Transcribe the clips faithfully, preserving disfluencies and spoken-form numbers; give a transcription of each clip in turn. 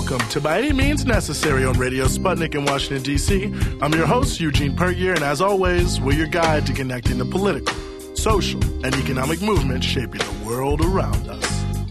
Welcome to By Any Means Necessary on Radio Sputnik in Washington, D C I'm your host, Eugene Pertyer, and as always, we're your guide to connecting the political, social, and economic movements shaping the world around us.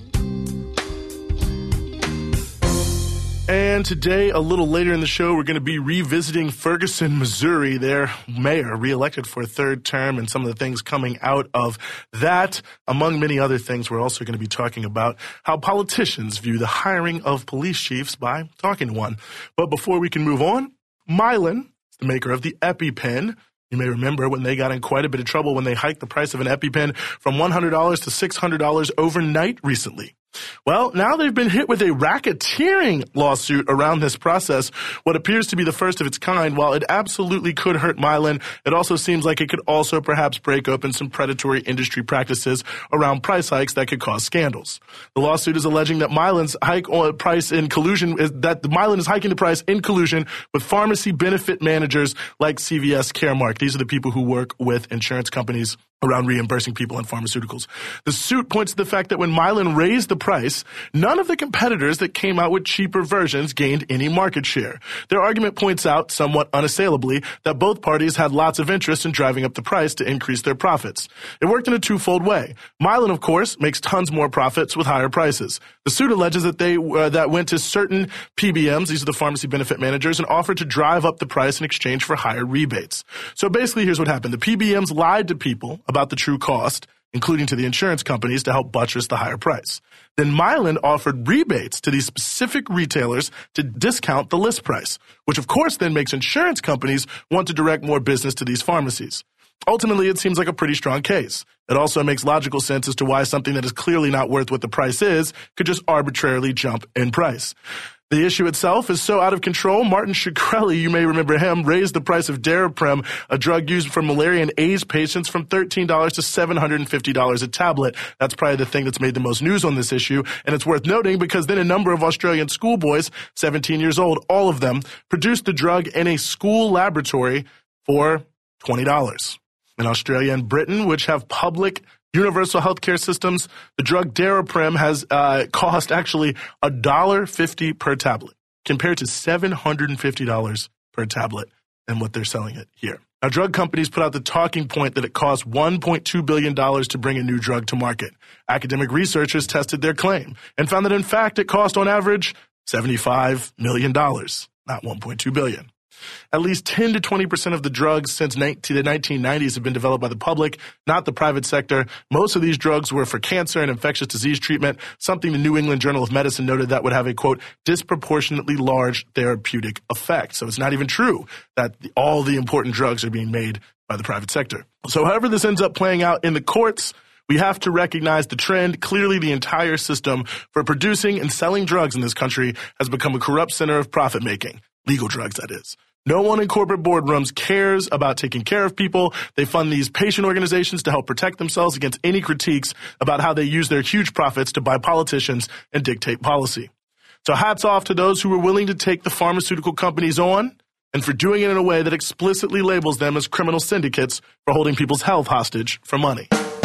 And today, a little later in the show, we're going to be revisiting Ferguson, Missouri, their mayor reelected for a third term, and some of the things coming out of that. Among many other things, we're also going to be talking about how politicians view the hiring of police chiefs by talking to one. But before we can move on, Mylan, the maker of the EpiPen. You may remember when they got in quite a bit of trouble when they hiked the price of an EpiPen from one hundred dollars to six hundred dollars overnight recently. Well, now they've been hit with a racketeering lawsuit around this process, what appears to be the first of its kind. While it absolutely could hurt Mylan, it also seems like it could also perhaps break open some predatory industry practices around price hikes that could cause scandals. The lawsuit is alleging that Mylan's hike on price in collusion is that Mylan is hiking the price in collusion with pharmacy benefit managers like C V S Caremark. These are the people who work with insurance companies around reimbursing people on pharmaceuticals. The suit points to the fact that when Mylan raised the price, none of the competitors that came out with cheaper versions gained any market share. Their argument points out, somewhat unassailably, that both parties had lots of interest in driving up the price to increase their profits. It worked in a twofold way. Mylan, of course, makes tons more profits with higher prices. The suit alleges that they uh, that went to certain P B Ms, these are the pharmacy benefit managers, and offered to drive up the price in exchange for higher rebates. So basically, here's what happened. The P B Ms lied to people about the true cost, including to the insurance companies, to help buttress the higher price. Then Mylan offered rebates to these specific retailers to discount the list price, which of course then makes insurance companies want to direct more business to these pharmacies. Ultimately, it seems like a pretty strong case. It also makes logical sense as to why something that is clearly not worth what the price is could just arbitrarily jump in price. The issue itself is so out of control, Martin Shkreli, you may remember him, raised the price of Daraprim, a drug used for malaria and AIDS patients, from thirteen dollars to seven hundred fifty dollars a tablet. That's probably the thing that's made the most news on this issue, and it's worth noting because then a number of Australian schoolboys, seventeen years old, all of them, produced the drug in a school laboratory for twenty dollars. In Australia and Britain, which have public universal healthcare systems, the drug Daraprim has uh, cost actually one dollar fifty per tablet, compared to seven hundred fifty dollars per tablet and what they're selling it here. Now, drug companies put out the talking point that it costs one point two billion dollars to bring a new drug to market. Academic researchers tested their claim and found that, in fact, it cost on average seventy-five million dollars, not one point two billion dollars. At least ten to twenty percent of the drugs since the nineteen nineties have been developed by the public, not the private sector. Most of these drugs were for cancer and infectious disease treatment, something the New England Journal of Medicine noted that would have a, quote, disproportionately large therapeutic effect. So it's not even true that the, all the important drugs are being made by the private sector. So however this ends up playing out in the courts, we have to recognize the trend. Clearly, the entire system for producing and selling drugs in this country has become a corrupt center of profit-making. Legal drugs, that is. No one in corporate boardrooms cares about taking care of people. They fund these patient organizations to help protect themselves against any critiques about how they use their huge profits to buy politicians and dictate policy. So hats off to those who were willing to take the pharmaceutical companies on and for doing it in a way that explicitly labels them as criminal syndicates for holding people's health hostage for money.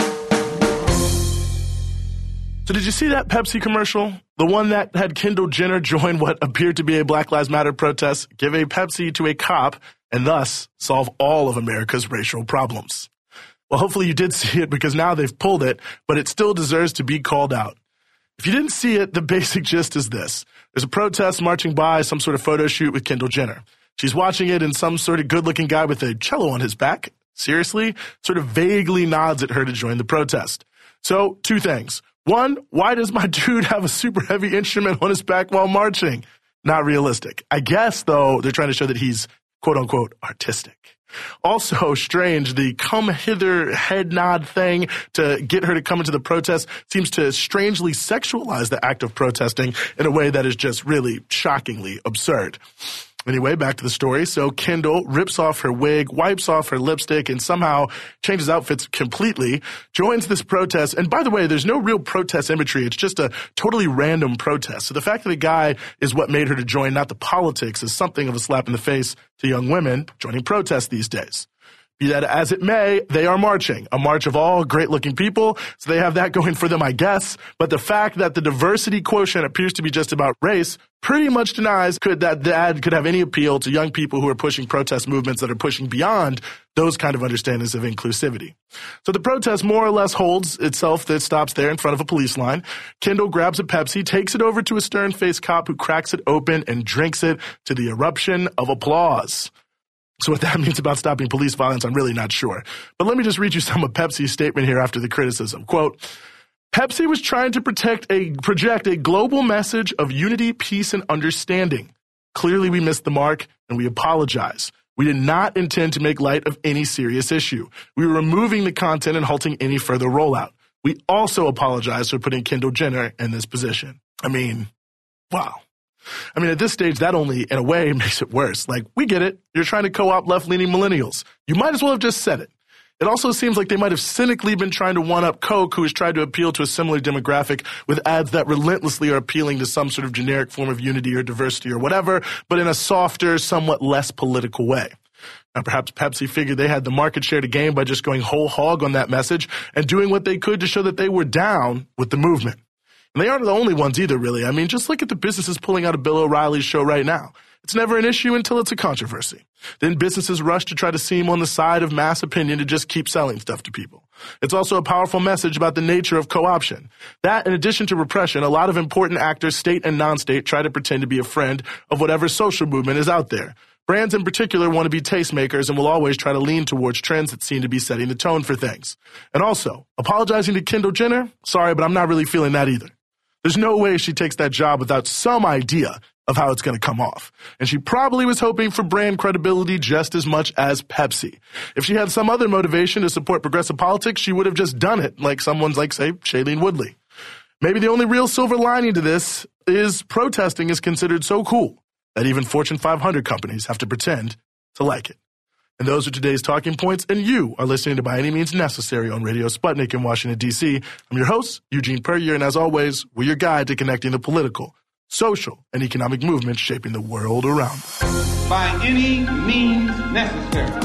So did you see that Pepsi commercial? The one that had Kendall Jenner join what appeared to be a Black Lives Matter protest, give a Pepsi to a cop, and thus solve all of America's racial problems. Well, hopefully you did see it because now they've pulled it, but it still deserves to be called out. If you didn't see it, the basic gist is this. There's a protest marching by, some sort of photo shoot with Kendall Jenner. She's watching it, and some sort of good-looking guy with a cello on his back, seriously, sort of vaguely nods at her to join the protest. So, two things. One, why does my dude have a super heavy instrument on his back while marching? Not realistic. I guess, though, they're trying to show that he's, quote-unquote, artistic. Also strange, the come hither head nod thing to get her to come into the protest seems to strangely sexualize the act of protesting in a way that is just really shockingly absurd. Anyway, back to the story. So Kendall rips off her wig, wipes off her lipstick, and somehow changes outfits completely, joins this protest. And by the way, there's no real protest imagery. It's just a totally random protest. So the fact that the guy is what made her to join, not the politics, is something of a slap in the face to young women joining protests these days. Be that as it may, they are marching. A march of all great-looking people, so they have that going for them, I guess. But the fact that the diversity quotient appears to be just about race pretty much denies could that the ad could have any appeal to young people who are pushing protest movements that are pushing beyond those kind of understandings of inclusivity. So the protest more or less holds itself that stops there in front of a police line. Kendall grabs a Pepsi, takes it over to a stern-faced cop who cracks it open and drinks it to the eruption of applause. So what that means about stopping police violence, I'm really not sure. But let me just read you some of Pepsi's statement here after the criticism. Quote, Pepsi was trying to protect a, project a global message of unity, peace, and understanding. Clearly, we missed the mark, and we apologize. We did not intend to make light of any serious issue. We were removing the content and halting any further rollout. We also apologize for putting Kendall Jenner in this position. I mean, wow. I mean, at this stage, that only, in a way, makes it worse. Like, we get it. You're trying to co-opt left-leaning millennials. You might as well have just said it. It also seems like they might have cynically been trying to one-up Coke, who has tried to appeal to a similar demographic with ads that relentlessly are appealing to some sort of generic form of unity or diversity or whatever, but in a softer, somewhat less political way. Now, perhaps Pepsi figured they had the market share to gain by just going whole hog on that message and doing what they could to show that they were down with the movement. And they aren't the only ones either, really. I mean, just look at the businesses pulling out of Bill O'Reilly's show right now. It's never an issue until it's a controversy. Then businesses rush to try to seem on the side of mass opinion to just keep selling stuff to people. It's also a powerful message about the nature of co-option. That, in addition to repression, a lot of important actors, state and non-state, try to pretend to be a friend of whatever social movement is out there. Brands in particular want to be tastemakers and will always try to lean towards trends that seem to be setting the tone for things. And also, apologizing to Kendall Jenner? Sorry, but I'm not really feeling that either. There's no way she takes that job without some idea of how it's going to come off. And she probably was hoping for brand credibility just as much as Pepsi. If she had some other motivation to support progressive politics, she would have just done it, like someone's like, say, Shailene Woodley. Maybe the only real silver lining to this is protesting is considered so cool that even Fortune five hundred companies have to pretend to like it. And those are today's talking points, and you are listening to By Any Means Necessary on Radio Sputnik in Washington, D C I'm your host, Eugene Puryear, and as always, we're your guide to connecting the political, social, and economic movements shaping the world around us. By any means necessary.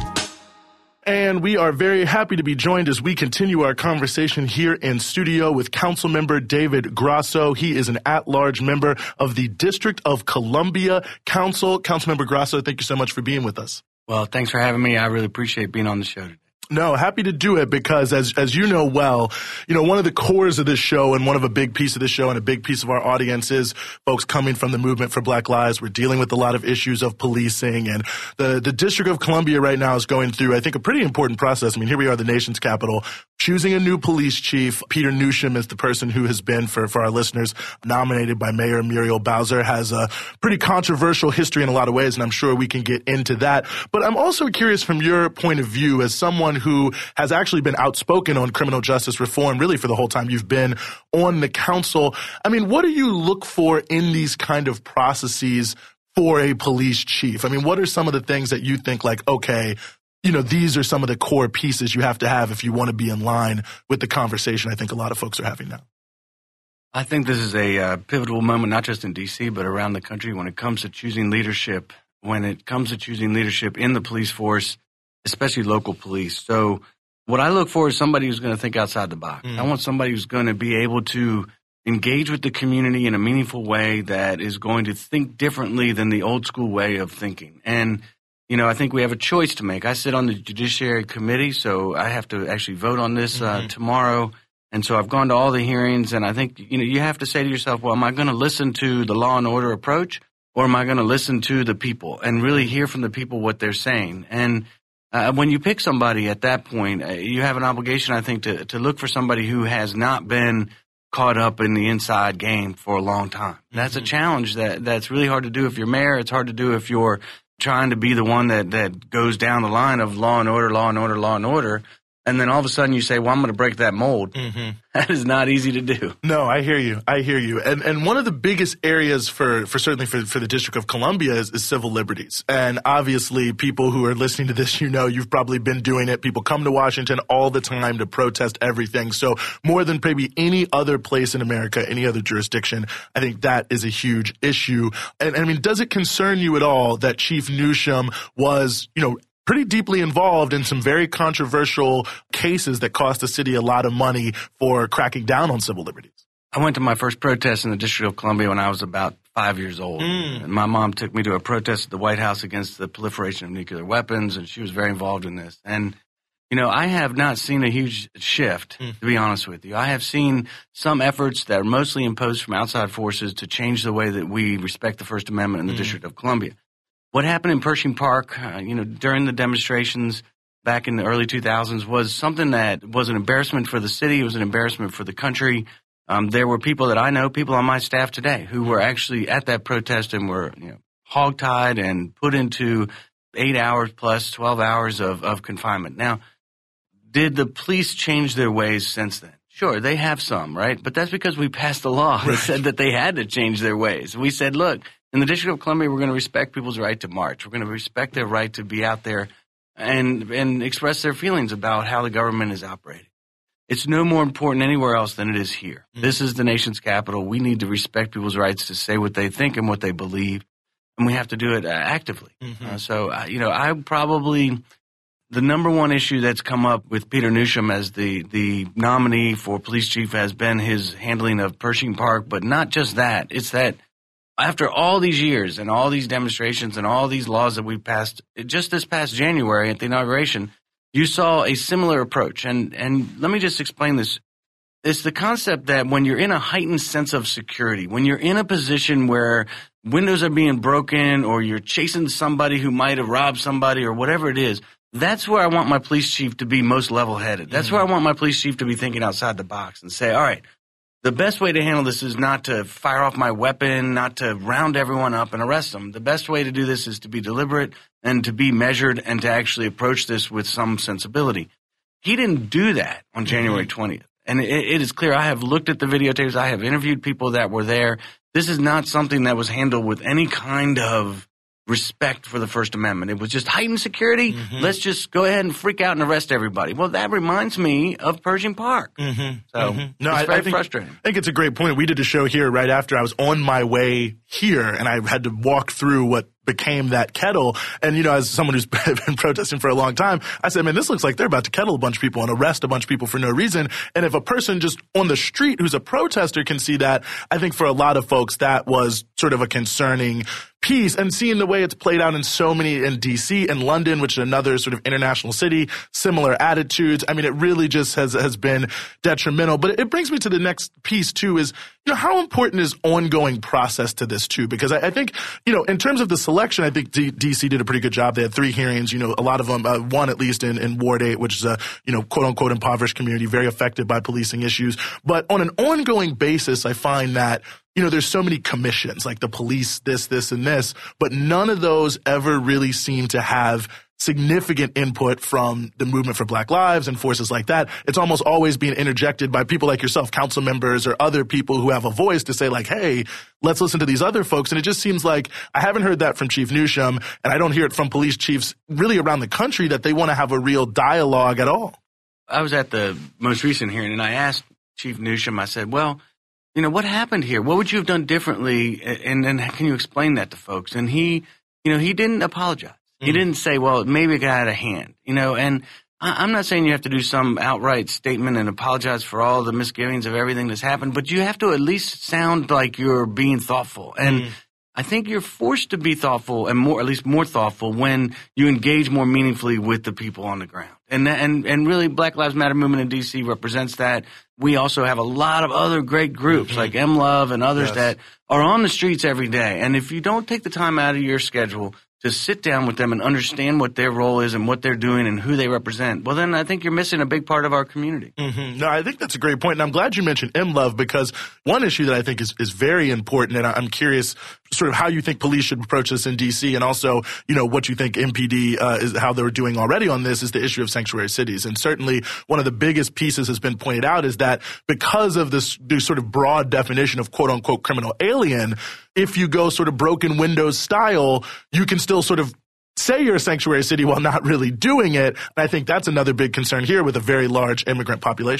And we are very happy to be joined as we continue our conversation here in studio with Councilmember David Grosso. He is an at-large member of the District of Columbia Council. Councilmember Grosso, thank you so much for being with us. Well, thanks for having me. I really appreciate being on the show today. No, happy to do it because as as you know well, you know, one of the cores of this show and one of a big piece of this show and a big piece of our audience is folks coming from the movement for Black Lives. We're dealing with a lot of issues of policing, and the, the District of Columbia right now is going through, I think, a pretty important process. I mean, here we are, the nation's capital, choosing a new police chief. Peter Newsham is the person who has been, for, for our listeners, nominated by Mayor Muriel Bowser, has a pretty controversial history in a lot of ways, and I'm sure we can get into that. But I'm also curious from your point of view as someone who has actually been outspoken on criminal justice reform really for the whole time you've been on the council. I mean, what do you look for in these kind of processes for a police chief? I mean, what are some of the things that you think like, okay, you know, these are some of the core pieces you have to have if you want to be in line with the conversation I think a lot of folks are having now? I think this is a uh, pivotal moment, not just in D C, but around the country when it comes to choosing leadership, when it comes to choosing leadership in the police force, especially local police. So what I look for is somebody who's going to think outside the box. Mm. I want somebody who's going to be able to engage with the community in a meaningful way that is going to think differently than the old school way of thinking. And, you know, I think we have a choice to make. I sit on the Judiciary Committee, so I have to actually vote on this uh, mm-hmm. tomorrow. And so I've gone to all the hearings, and I think, you know, you have to say to yourself, well, am I going to listen to the law and order approach, or am I going to listen to the people and really hear from the people what they're saying? And Uh, when you pick somebody at that point, uh, you have an obligation, I think, to, to look for somebody who has not been caught up in the inside game for a long time. That's mm-hmm. a challenge that that's really hard to do if you're mayor. It's hard to do if you're trying to be the one that, that goes down the line of law and order, law and order, law and order. And then all of a sudden you say, well, I'm going to break that mold. Mm-hmm. That is not easy to do. No, I hear you. I hear you. And and one of the biggest areas for, for certainly for, for the District of Columbia is, is civil liberties. And obviously people who are listening to this, you know, you've probably been doing it. People come to Washington all the time to protest everything. So more than maybe any other place in America, any other jurisdiction, I think that is a huge issue. And I mean, does it concern you at all that Chief Newsham was, you know, pretty deeply involved in some very controversial cases that cost the city a lot of money for cracking down on civil liberties. I went to my first protest in the District of Columbia when I was about five years old. Mm. And my mom took me to a protest at the White House against the proliferation of nuclear weapons, and she was very involved in this. And, you know, I have not seen a huge shift, mm. to be honest with you. I have seen some efforts that are mostly imposed from outside forces to change the way that we respect the First Amendment in the mm. District of Columbia. What happened in Pershing Park, uh, you know, during the demonstrations back in the early two thousands was something that was an embarrassment for the city. It was an embarrassment for the country. Um, there were people that I know, people on my staff today, who were actually at that protest and were, you know, hogtied and put into eight hours plus twelve hours of, of confinement. Now, did the police change their ways since then? Sure, they have some, right? But that's because we passed a law that said that they had to change their ways. We said, look, in the District of Columbia, we're going to respect people's right to march. We're going to respect their right to be out there and and express their feelings about how the government is operating. It's no more important anywhere else than it is here. Mm-hmm. This is the nation's capital. We need to respect people's rights to say what they think and what they believe, and we have to do it uh, actively. Mm-hmm. Uh, so, uh, you know, I probably the number one issue that's come up with Peter Newsham as the, the nominee for police chief has been his handling of Pershing Park, but not just that. It's that after all these years and all these demonstrations and all these laws that we passed, just this past January at the inauguration, you saw a similar approach. And, and let me just explain this. It's the concept that when you're in a heightened sense of security, when you're in a position where windows are being broken or you're chasing somebody who might have robbed somebody or whatever it is, that's where I want my police chief to be most level-headed. That's mm-hmm. where I want my police chief to be thinking outside the box and say, all right, the best way to handle this is not to fire off my weapon, not to round everyone up and arrest them. The best way to do this is to be deliberate and to be measured and to actually approach this with some sensibility. He didn't do that on January twentieth. And it, it is clear. I have looked at the videotapes. I have interviewed people that were there. This is not something that was handled with any kind of respect for the First Amendment. It was just heightened security. Mm-hmm. Let's just go ahead and freak out and arrest everybody. Well, that reminds me of Pershing Park. Mm-hmm. So mm-hmm. No, it's very I think, frustrating. I think it's a great point. We did a show here right after I was on my way here, and I had to walk through what became that kettle. And, you know, as someone who's been protesting for a long time, I said, man, this looks like they're about to kettle a bunch of people and arrest a bunch of people for no reason. And if a person just on the street who's a protester can see that, I think for a lot of folks that was sort of a concerning piece. And seeing the way it's played out in so many, in D C and London, which is another sort of international city, similar attitudes. I mean, it really just has has been detrimental. But it brings me to the next piece, too, is, you know, how important is ongoing process to this, too? Because I, I think, you know, in terms of the selection, I think D- DC did a pretty good job. They had three hearings, you know, a lot of them, uh, one at least in, in Ward eight, which is a, you know, quote unquote impoverished community, very affected by policing issues. But on an ongoing basis, I find that, you know, there's so many commissions, like the police, this, this, and this, but none of those ever really seem to have significant input from the movement for Black Lives and forces like that. It's almost always being interjected by people like yourself, council members or other people who have a voice to say like, hey, let's listen to these other folks. And it just seems like I haven't heard that from Chief Newsham, and I don't hear it from police chiefs really around the country that they want to have a real dialogue at all. I was at the most recent hearing, and I asked Chief Newsham, I said, well, you know, what happened here? What would you have done differently? And then can you explain that to folks? And he, you know, he didn't apologize. Mm. He didn't say, well, maybe it got out of hand, you know, and I, I'm not saying you have to do some outright statement and apologize for all the misgivings of everything that's happened, but you have to at least sound like you're being thoughtful. And mm. I think you're forced to be thoughtful and more, at least more thoughtful when you engage more meaningfully with the people on the ground. And and and really, Black Lives Matter movement in D C represents that. We also have a lot of other great groups mm-hmm. like M Love and others yes. that are on the streets every day. And if you don't take the time out of your schedule to sit down with them and understand what their role is and what they're doing and who they represent, well, then I think you're missing a big part of our community. Mm-hmm. No, I think that's a great point. And I'm glad you mentioned M Love, because one issue that I think is, is very important, and I'm curious sort of how you think police should approach this in D C, and also, you know, what you think M P D uh, is, how they're doing already on this, is the issue of sanctuary cities. And certainly one of the biggest pieces has been pointed out is that because of this, this sort of broad definition of quote unquote criminal alien, if you go sort of broken windows style, you can still sort of say you're a sanctuary city while not really doing it. And I think that's another big concern here with a very large immigrant population.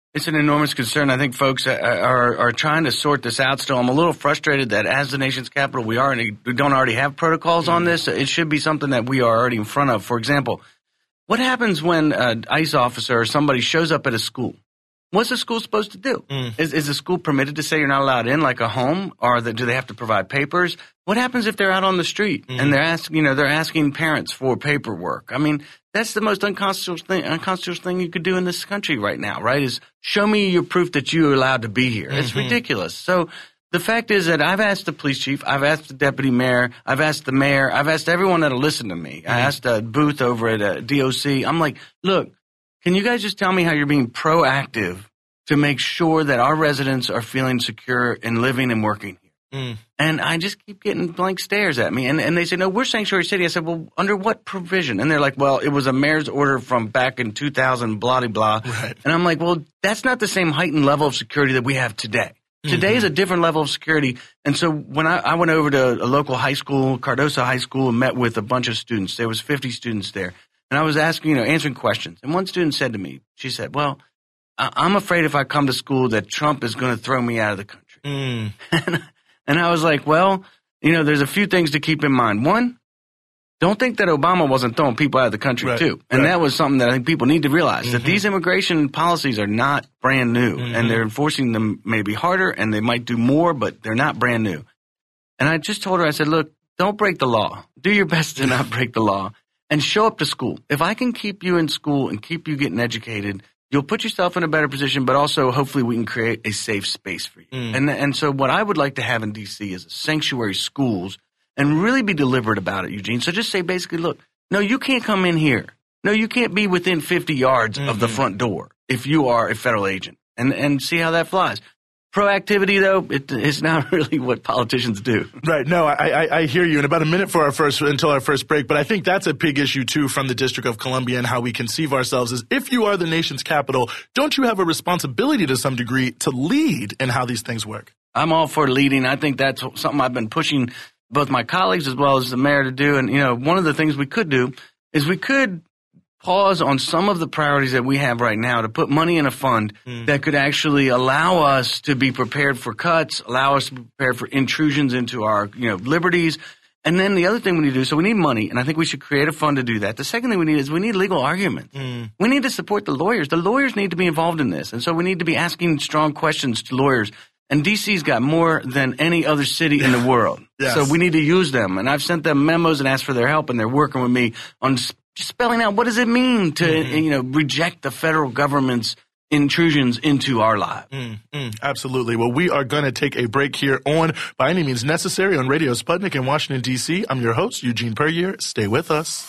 It's an enormous concern. I think folks are, are are trying to sort this out still. I'm a little frustrated that as the nation's capital, we are we don't already have protocols on this. It should be something that we are already in front of. For example, what happens when an ICE officer or somebody shows up at a school? What's the school supposed to do? Mm. Is, is the school permitted to say you're not allowed in, like a home, or the, do they have to provide papers? What happens if they're out on the street mm. and they're asking, you know, they're asking parents for paperwork? I mean, that's the most unconstitutional thing, unconstitutional thing you could do in this country right now, right? Is show me your proof that you're allowed to be here. Mm-hmm. It's ridiculous. So the fact is that I've asked the police chief, I've asked the deputy mayor, I've asked the mayor, I've asked everyone that'll listen to me. Mm-hmm. I asked a booth over at a D O C. I'm like, look, can you guys just tell me how you're being proactive to make sure that our residents are feeling secure and living and working here? Mm. And I just keep getting blank stares at me. And, and they say, no, we're Sanctuary City. I said, well, under what provision? And they're like, well, it was a mayor's order from back in two thousand, blah, blah, blah. Right. And I'm like, well, that's not the same heightened level of security that we have today. Mm-hmm. Today is a different level of security. And so when I, I went over to a local high school, Cardoso High School, and met with a bunch of students, there was fifty students there. And I was asking, you know, answering questions. And one student said to me, she said, well, I'm afraid if I come to school that Trump is going to throw me out of the country. Mm. and, and I was like, well, you know, there's a few things to keep in mind. One, don't think that Obama wasn't throwing people out of the country, right, too. And right. that was something that I think people need to realize, mm-hmm. that these immigration policies are not brand new. Mm-hmm. And they're enforcing them maybe harder, and they might do more, but they're not brand new. And I just told her, I said, look, don't break the law. Do your best to not break the law. And show up to school. If I can keep you in school and keep you getting educated, you'll put yourself in a better position, but also hopefully we can create a safe space for you. Mm. And and so what I would like to have in D C is a sanctuary schools and really be deliberate about it, Eugene. So just say basically, look, no, you can't come in here. No, you can't be within fifty yards mm-hmm. of the front door if you are a federal agent, and and see how that flies. Proactivity, though, it, it's not really what politicians do. Right. No, I, I, I hear you. In about a minute for our first, until our first break, but I think that's a big issue, too, from the District of Columbia and how we conceive ourselves is if you are the nation's capital, don't you have a responsibility to some degree to lead in how these things work? I'm all for leading. I think that's something I've been pushing both my colleagues as well as the mayor to do. And, you know, one of the things we could do is we could pause on some of the priorities that we have right now to put money in a fund mm. that could actually allow us to be prepared for cuts, allow us to be prepared for intrusions into our, you know, liberties. And then the other thing we need to do, so we need money, and I think we should create a fund to do that. The second thing we need is we need legal arguments. Mm. We need to support the lawyers. The lawyers need to be involved in this. And so we need to be asking strong questions to lawyers. And D C's got more than any other city in the world. Yes. So we need to use them. And I've sent them memos and asked for their help, and they're working with me on spelling out what does it mean to, mm-hmm. you know, reject the federal government's intrusions into our lives. Mm-hmm. Absolutely. Well, we are going to take a break here on By Any Means Necessary on Radio Sputnik in Washington, D C. I'm your host, Eugene Puryear. Stay with us.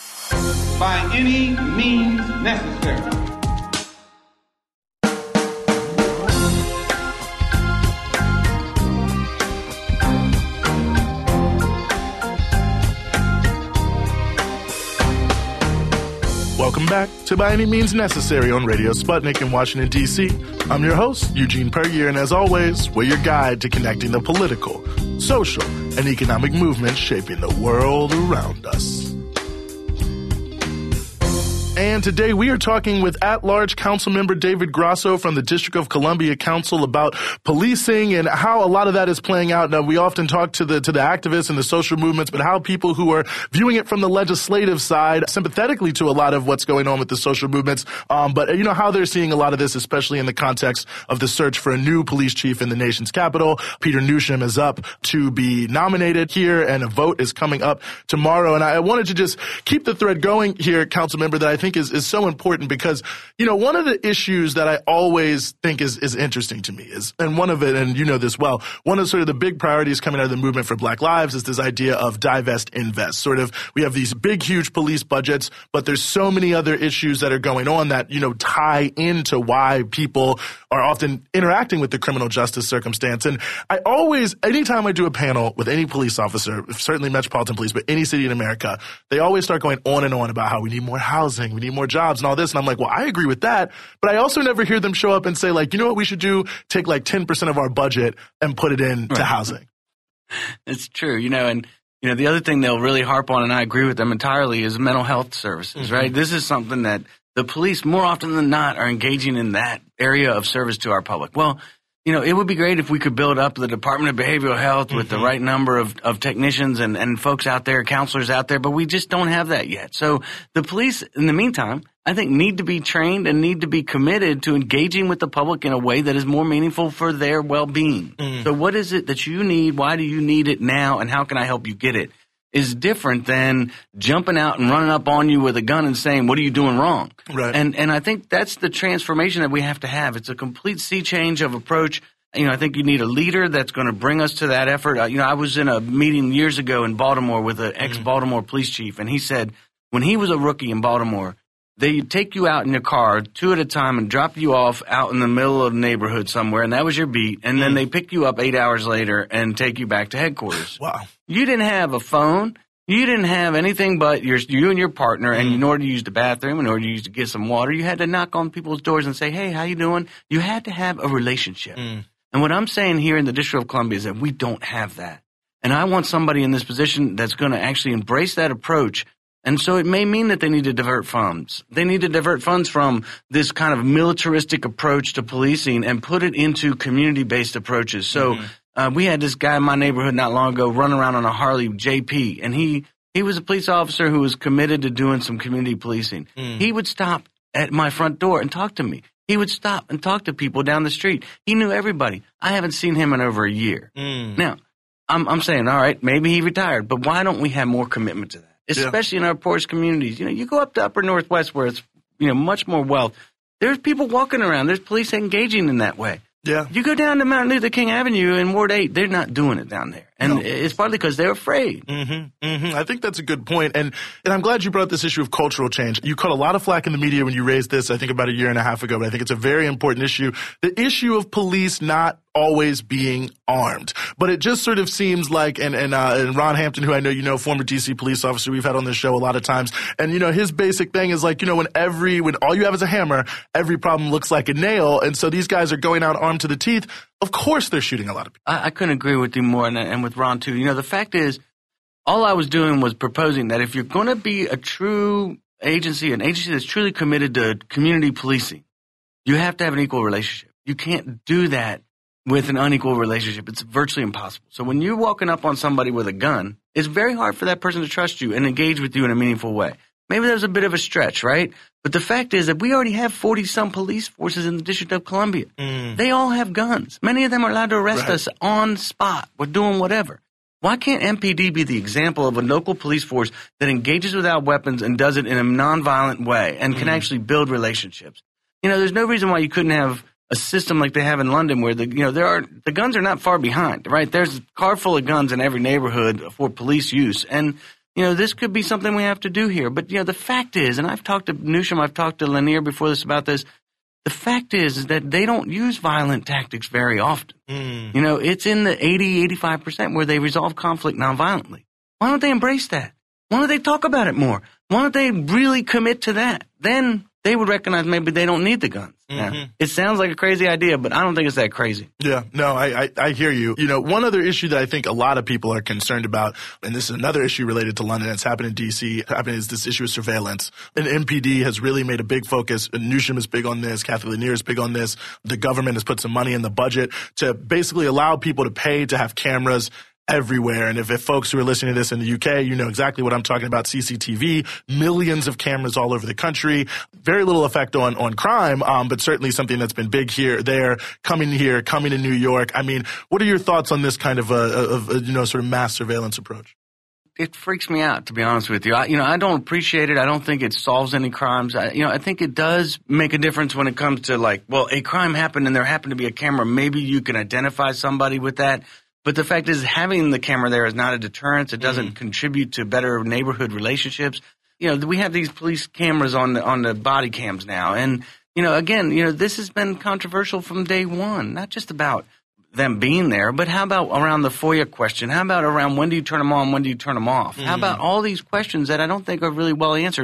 By any means necessary. Welcome back to By Any Means Necessary on Radio Sputnik in Washington, D C. I'm your host, Eugene Puryear, and as always, we're your guide to connecting the political, social, and economic movements shaping the world around us. And today we are talking with at-large council member David Grosso from the District of Columbia Council about policing and how a lot of that is playing out. Now, we often talk to the to the activists and the social movements, but how people who are viewing it from the legislative side sympathetically to a lot of what's going on with the social movements, um, but you know how they're seeing a lot of this, especially in the context of the search for a new police chief in the nation's capital. Peter Newsham is up to be nominated here, and a vote is coming up tomorrow. And I wanted to just keep the thread going here, council member, that I think is, is so important because, you know, one of the issues that I always think is, is interesting to me is, and one of it, and you know this well, one of sort of the big priorities coming out of the movement for Black Lives is this idea of divest, invest. Sort of, we have these big, huge police budgets, but there's so many other issues that are going on that, you know, tie into why people are often interacting with the criminal justice circumstance. And I always, anytime I do a panel with any police officer, certainly Metropolitan Police, but any city in America, they always start going on and on about how we need more housing, we need more jobs and all this. And I'm like, well, I agree with that. But I also never hear them show up and say, like, you know what we should do? Take like ten percent of our budget and put it into right. housing. It's true. You know, and, you know, the other thing they'll really harp on, and I agree with them entirely, is mental health services, mm-hmm. right? This is something that the police more often than not are engaging in that area of service to our public. Well, you know, it would be great if we could build up the Department of Behavioral Health mm-hmm. with the right number of, of technicians and, and folks out there, counselors out there, but we just don't have that yet. So the police, in the meantime, I think need to be trained and need to be committed to engaging with the public in a way that is more meaningful for their well-being. Mm. So what is it that you need? Why do you need it now? And how can I help you get it? Is different than jumping out and running up on you with a gun and saying, what are you doing wrong? Right. And and I think that's the transformation that we have to have. It's a complete sea change of approach. You know, I think you need a leader that's going to bring us to that effort. Uh, you know, I was in a meeting years ago in Baltimore with an ex-Baltimore police chief, and he said when he was a rookie in Baltimore, they'd take you out in your car two at a time and drop you off out in the middle of the neighborhood somewhere, and that was your beat. And then they pick you up eight hours later and take you back to headquarters. Wow. You didn't have a phone. You didn't have anything but your, you and your partner, and in order to use the bathroom, in order to use to get some water, you had to knock on people's doors and say, hey, how you doing? You had to have a relationship. Mm. And what I'm saying here in the District of Columbia is that we don't have that. And I want somebody in this position that's going to actually embrace that approach. And so it may mean that they need to divert funds. They need to divert funds from this kind of militaristic approach to policing and put it into community-based approaches. So mm-hmm. uh, we had this guy in my neighborhood not long ago run around on a Harley J P, and he, he was a police officer who was committed to doing some community policing. Mm. He would stop at my front door and talk to me. He would stop and talk to people down the street. He knew everybody. I haven't seen him in over a year. Mm. Now, I'm, I'm saying, all right, maybe he retired, but why don't we have more commitment to that? Especially yeah. in our poorest communities. You know, you go up to upper Northwest where it's, you know, much more wealth. There's people walking around. There's police engaging in that way. Yeah. You go down to Martin Luther King Avenue in Ward eight, they're not doing it down there. And no. it's partly because they're afraid. Mm-hmm, mm-hmm. I think that's a good point. And, and I'm glad you brought up this issue of cultural change. You caught a lot of flack in the media when you raised this, I think about a year and a half ago, but I think it's a very important issue. The issue of police not always being armed. But it just sort of seems like, and, and, uh, and Ron Hampton, who I know you know, former D C police officer, we've had on this show a lot of times. And, you know, his basic thing is like, you know, when every, when all you have is a hammer, every problem looks like a nail. And so these guys are going out armed to the teeth. Of course they're shooting a lot of people. I, I couldn't agree with you more, and, and with Ron too. You know, the fact is, all I was doing was proposing that if you're going to be a true agency, an agency that's truly committed to community policing, you have to have an equal relationship. You can't do that with an unequal relationship. It's virtually impossible. So when you're walking up on somebody with a gun, it's very hard for that person to trust you and engage with you in a meaningful way. Maybe there's a bit of a stretch, right? But the fact is that we already have forty-some police forces in the District of Columbia. Mm. They all have guns. Many of them are allowed to arrest right. us on spot. We're doing whatever. Why can't M P D be the example of a local police force that engages without weapons and does it in a nonviolent way and can mm. actually build relationships? You know, there's no reason why you couldn't have a system like they have in London where the you know there are the guns are not far behind, right? There's a car full of guns in every neighborhood for police use, and you know this could be something we have to do here. But you know the fact is, and I've talked to Newsham, I've talked to Lanier before this about this. The fact is, is that they don't use violent tactics very often. Mm. You know, it's in the eighty, eighty-five percent where they resolve conflict nonviolently. Why don't they embrace that? Why don't they talk about it more? Why don't they really commit to that? Then they would recognize maybe they don't need the guns. Mm-hmm. Now, it sounds like a crazy idea, but I don't think it's that crazy. Yeah, no, I, I, I hear you. You know, one other issue that I think a lot of people are concerned about, and this is another issue related to London, it's happened in D C, happened is this issue of surveillance. And M P D has really made a big focus. Newsham is big on this. Kathy Lanier is big on this. The government has put some money in the budget to basically allow people to pay to have cameras everywhere. And if, if folks who are listening to this in the U K, you know exactly what I'm talking about. C C T V, millions of cameras all over the country. Very little effect on, on crime, um, but certainly something that's been big here, there, coming here, coming to New York. I mean, what are your thoughts on this kind of a, of a you know, sort of mass surveillance approach? It freaks me out, to be honest with you. I, you know, I don't appreciate it. I don't think it solves any crimes. I, you know, I think it does make a difference when it comes to like, well, a crime happened and there happened to be a camera. Maybe you can identify somebody with that. But the fact is, having the camera there is not a deterrent. It doesn't mm. contribute to better neighborhood relationships. You know, we have these police cameras on the, on the body cams now. And, you know, again, you know, this has been controversial from day one, not just about them being there, but how about around the FOIA question? How about around when do you turn them on, when do you turn them off? Mm. How about all these questions that I don't think are really well answered?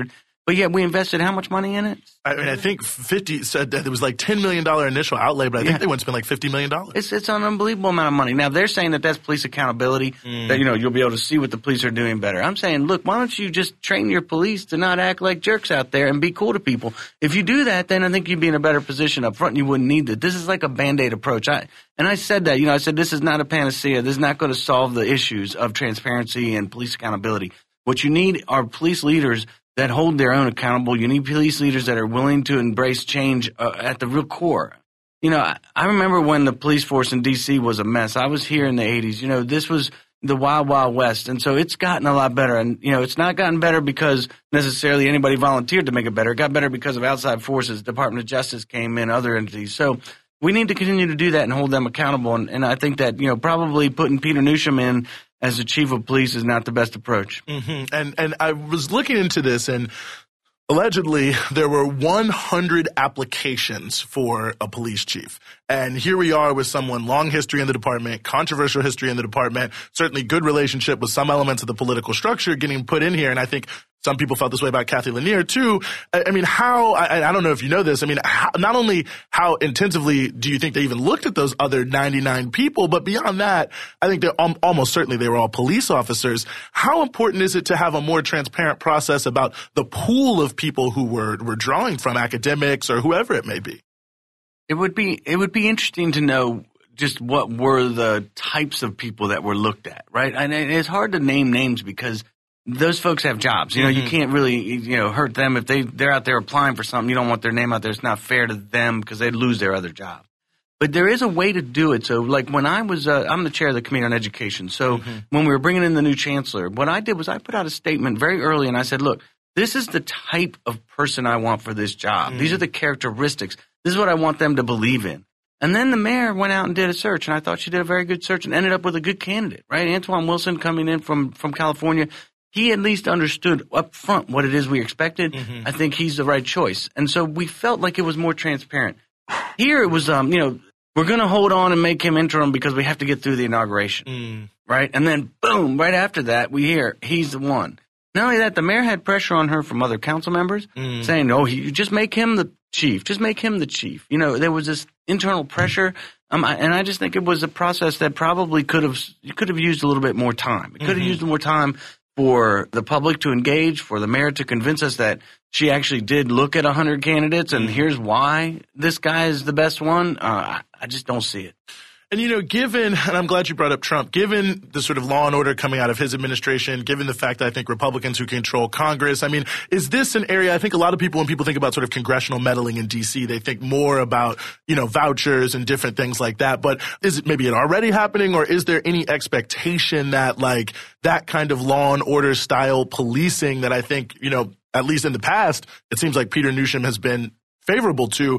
But yet we invested how much money in it? I mean, I think fifty said that it was like ten million dollars initial outlay, but I think Yeah. they went to spend like fifty million dollars. It's it's an unbelievable amount of money. Now they're saying that that's police accountability, Mm. that you know you'll be able to see what the police are doing better. I'm saying, look, why don't you just train your police to not act like jerks out there and be cool to people? If you do that, then I think you'd be in a better position up front and you wouldn't need it. This is like a Band-Aid approach. I and I said that, you know, I said this is not a panacea. This is not going to solve the issues of transparency and police accountability. What you need are police leaders that hold their own accountable. You need police leaders that are willing to embrace change uh, at the real core. You know, I, I remember when the police force in D C was a mess. I was here in the eighties. You know, this was the wild, wild west. And so it's gotten a lot better. And, you know, it's not gotten better because necessarily anybody volunteered to make it better. It got better because of outside forces. Department of Justice came in, other entities. So we need to continue to do that and hold them accountable. And, and I think that, you know, probably putting Peter Newsham in as the chief of police is not the best approach. Mm-hmm. And and I was looking into this, and allegedly there were one hundred applications for a police chief. And here we are with someone, long history in the department, controversial history in the department, certainly good relationship with some elements of the political structure getting put in here. And I think some people felt this way about Kathy Lanier, too. I, I mean, how, I, I don't know if you know this, I mean, how, not only how intensively do you think they even looked at those other ninety-nine people, but beyond that, I think they're um, almost certainly they were all police officers. How important is it to have a more transparent process about the pool of people who were, were drawing from, academics or whoever it may be? It would be it would be interesting to know just what were the types of people that were looked at, right? And it's hard to name names because those folks have jobs. You know, mm-hmm. you can't really, you know, hurt them if they, they're out there applying for something. You don't want their name out there. It's not fair to them because they'd lose their other job. But there is a way to do it. So, like when I was, uh, I'm the chair of the Committee on Education. So mm-hmm. when we were bringing in the new chancellor, what I did was I put out a statement very early and I said, look, this is the type of person I want for this job. Mm-hmm. These are the characteristics. This is what I want them to believe in. And then the mayor went out and did a search, and I thought she did a very good search and ended up with a good candidate, right? Antoine Wilson coming in from, from California. He at least understood up front what it is we expected. Mm-hmm. I think he's the right choice. And so we felt like it was more transparent. Here it was, um, you know, we're going to hold on and make him interim because we have to get through the inauguration, mm. right? And then, boom, right after that, we hear he's the one. Not only that, the mayor had pressure on her from other council members mm. saying, oh, he, just make him the chief. Just make him the chief. You know, there was this internal pressure. Um, I, and I just think it was a process that probably could have you could have used a little bit more time. It could have mm-hmm. used more time for the public to engage, for the mayor to convince us that she actually did look at one hundred candidates and mm-hmm. here's why this guy is the best one. Uh, I, I just don't see it. And, you know, given, and I'm glad you brought up Trump, given the sort of law and order coming out of his administration, given the fact that I think Republicans who control Congress, I mean, is this an area, I think a lot of people, when people think about sort of congressional meddling in D C, they think more about, you know, vouchers and different things like that. But is it maybe it already happening, or is there any expectation that like that kind of law and order style policing that I think, you know, at least in the past, it seems like Peter Newsham has been favorable to,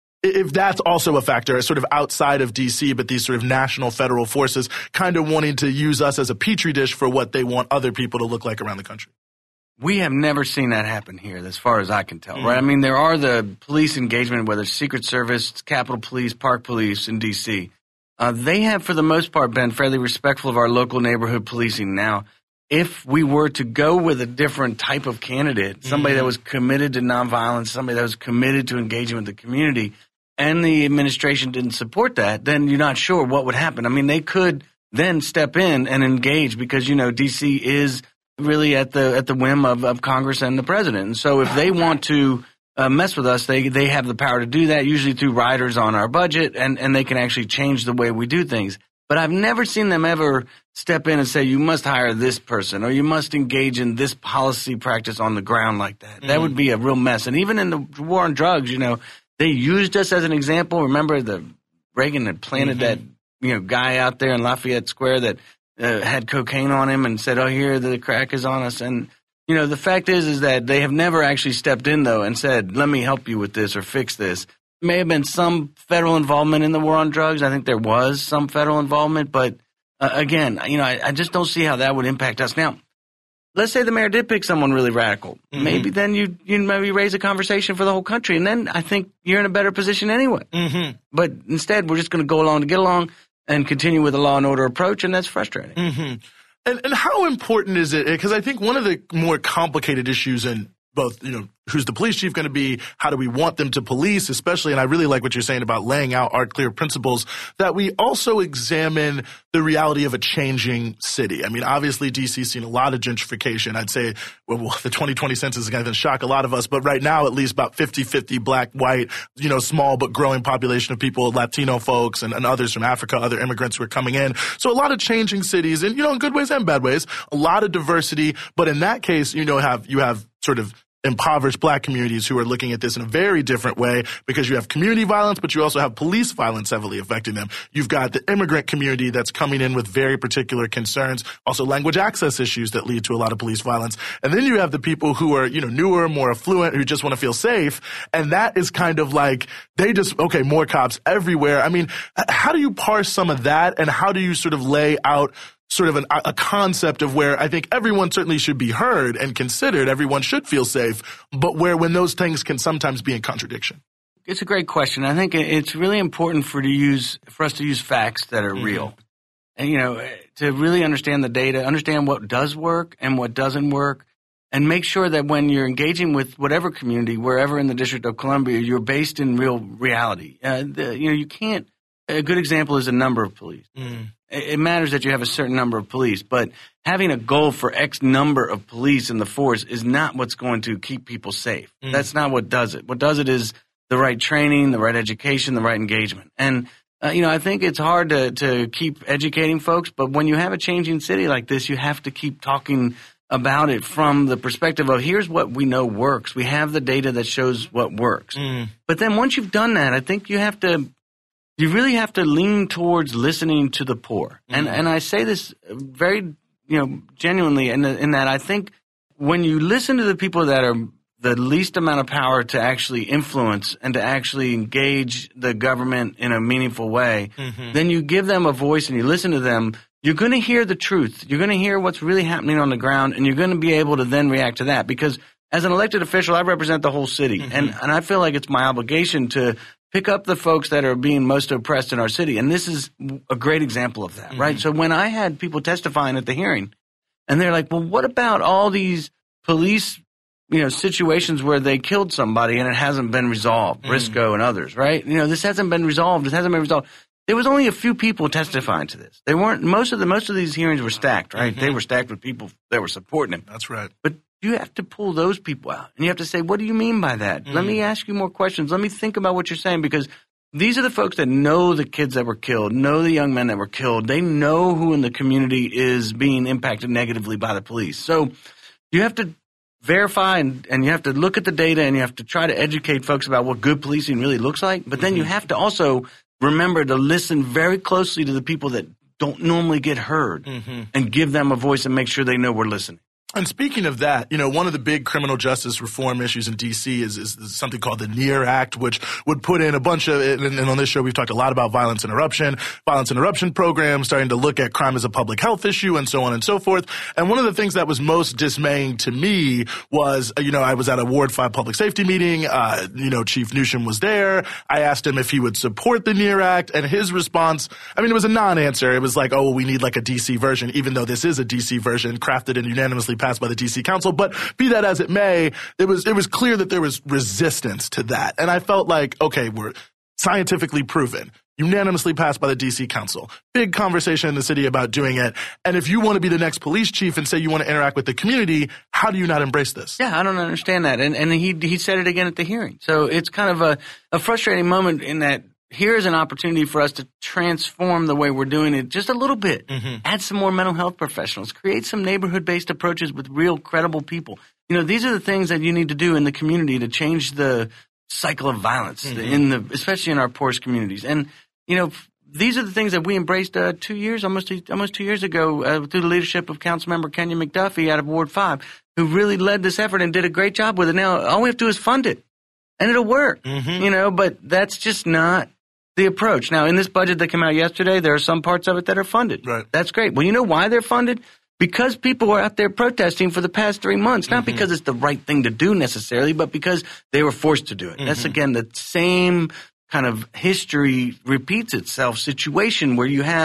if that's also a factor, sort of outside of D C, but these sort of national federal forces kind of wanting to use us as a petri dish for what they want other people to look like around the country. We have never seen that happen here, as far as I can tell, mm. right? I mean, there are the police engagement, whether it's Secret Service, Capitol Police, Park Police in D C. Uh, they have, for the most part, been fairly respectful of our local neighborhood policing. Now, if we were to go with a different type of candidate, somebody mm. that was committed to nonviolence, somebody that was committed to engaging with the community, and the administration didn't support that, then you're not sure what would happen. I mean, they could then step in and engage because, you know, D C is really at the at the whim of, of Congress and the president. And so if they want to uh, mess with us, they they have the power to do that, usually through riders on our budget, and, and they can actually change the way we do things. But I've never seen them ever step in and say, you must hire this person or you must engage in this policy practice on the ground like that. Mm. That would be a real mess. And even in the war on drugs, you know, they used us as an example. Remember, the Reagan had planted mm-hmm. that you know guy out there in Lafayette Square that uh, had cocaine on him and said, "Oh, here the crack is on us." And you know, the fact is, is that they have never actually stepped in though and said, "Let me help you with this or fix this." May have been some federal involvement in the war on drugs. I think there was some federal involvement, but uh, again, you know, I, I just don't see how that would impact us now. Let's say the mayor did pick someone really radical. Mm-hmm. Maybe then you you maybe raise a conversation for the whole country, and then I think you're in a better position anyway. Mm-hmm. But instead, we're just going to go along to get along and continue with a law and order approach, and that's frustrating. Mm-hmm. And, and how important is it? Because I think one of the more complicated issues in both, you know, who's the police chief going to be? How do we want them to police, especially? And I really like what you're saying about laying out our clear principles, that we also examine the reality of a changing city. I mean, obviously, D C's seen a lot of gentrification. I'd say well, the twenty twenty census is going to shock a lot of us, but right now, at least about fifty-fifty black, white, you know, small but growing population of people, Latino folks and, and others from Africa, other immigrants who are coming in. So a lot of changing cities, and, you know, in good ways and bad ways, a lot of diversity. But in that case, you know, have you have sort of impoverished black communities who are looking at this in a very different way, because you have community violence, but you also have police violence heavily affecting them. You've got the immigrant community that's coming in with very particular concerns, also language access issues that lead to a lot of police violence. And then you have the people who are, you know, newer, more affluent, who just want to feel safe. And that is kind of like, they just, okay, more cops everywhere. I mean, how do you parse some of that, and how do you sort of lay out sort of an, a concept of where I think everyone certainly should be heard and considered, everyone should feel safe, but where when those things can sometimes be in contradiction? It's a great question. I think it's really important for to use for us to use facts that are mm-hmm. real, and you know, to really understand the data, understand what does work and what doesn't work, and make sure that when you're engaging with whatever community, wherever in the District of Columbia, you're based in real reality. Uh, the, you know, you can't. A good example is a number of police. Mm. It matters that you have a certain number of police, but having a goal for X number of police in the force is not what's going to keep people safe. Mm. That's not what does it. What does it is the right training, the right education, the right engagement. And, uh, you know, I think it's hard to, to keep educating folks, but when you have a changing city like this, you have to keep talking about it from the perspective of here's what we know works. We have the data that shows what works. Mm. But then once you've done that, I think you have to You really have to lean towards listening to the poor. Mm-hmm. And and I say this very, you know, genuinely in, the, in that I think when you listen to the people that are the least amount of power to actually influence and to actually engage the government in a meaningful way, mm-hmm. then you give them a voice and you listen to them, you're going to hear the truth. You're going to hear what's really happening on the ground, and you're going to be able to then react to that. Because as an elected official, I represent the whole city. Mm-hmm. And, and I feel like it's my obligation to pick up the folks that are being most oppressed in our city. And this is a great example of that, mm-hmm. right? So when I had people testifying at the hearing, and they're like, well, what about all these police, you know, situations where they killed somebody and it hasn't been resolved, mm-hmm. Briscoe and others, right? You know, this hasn't been resolved. It hasn't been resolved. There was only a few people testifying to this. They weren't, most of the, most of these hearings were stacked, right? Mm-hmm. They were stacked with people that were supporting him. That's right. But you have to pull those people out, and you have to say, what do you mean by that? Mm. Let me ask you more questions. Let me think about what you're saying, because these are the folks that know the kids that were killed, know the young men that were killed. They know who in the community is being impacted negatively by the police. So you have to verify, and, and you have to look at the data, and you have to try to educate folks about what good policing really looks like. But then mm-hmm. you have to also remember to listen very closely to the people that don't normally get heard, mm-hmm. and give them a voice and make sure they know we're listening. And speaking of that, you know, one of the big criminal justice reform issues in D C is, is, is something called the NEAR Act, which would put in a bunch of, and, and on this show we've talked a lot about violence interruption, violence interruption programs, starting to look at crime as a public health issue and so on and so forth. And one of the things that was most dismaying to me was, you know, I was at a Ward five public safety meeting. Uh, you know, Chief Newsham was there. I asked him if he would support the NEAR Act, and his response, I mean, it was a non-answer. It was like, oh, well, we need like a D C version, even though this is a D C version crafted and unanimously passed by the D C Council. But be that as it may, it was it was clear that there was resistance to that. And I felt like, okay, we're scientifically proven, unanimously passed by the D C Council. Big conversation in the city about doing it. And if you want to be the next police chief and say you want to interact with the community, how do you not embrace this? Yeah, I don't understand that. And and he he said it again at the hearing. So it's kind of a, a frustrating moment in that here's an opportunity for us to transform the way we're doing it just a little bit. Mm-hmm. Add some more mental health professionals. Create some neighborhood-based approaches with real credible people. You know, these are the things that you need to do in the community to change the cycle of violence, mm-hmm. in the especially in our poorest communities. And, you know, these are the things that we embraced uh, two years, almost almost two years ago, uh, through the leadership of Councilmember Kenya McDuffie out of Ward five, who really led this effort and did a great job with it. Now, all we have to do is fund it, and it'll work, mm-hmm. you know, but that's just not the approach. Now, in this budget that came out yesterday, there are some parts of it that are funded. Right. That's great. Well, you know why they're funded? Because people were out there protesting for the past three months. Not mm-hmm. because it's the right thing to do necessarily, but because they were forced to do it. Mm-hmm. That's, again, the same kind of history repeats itself situation where you have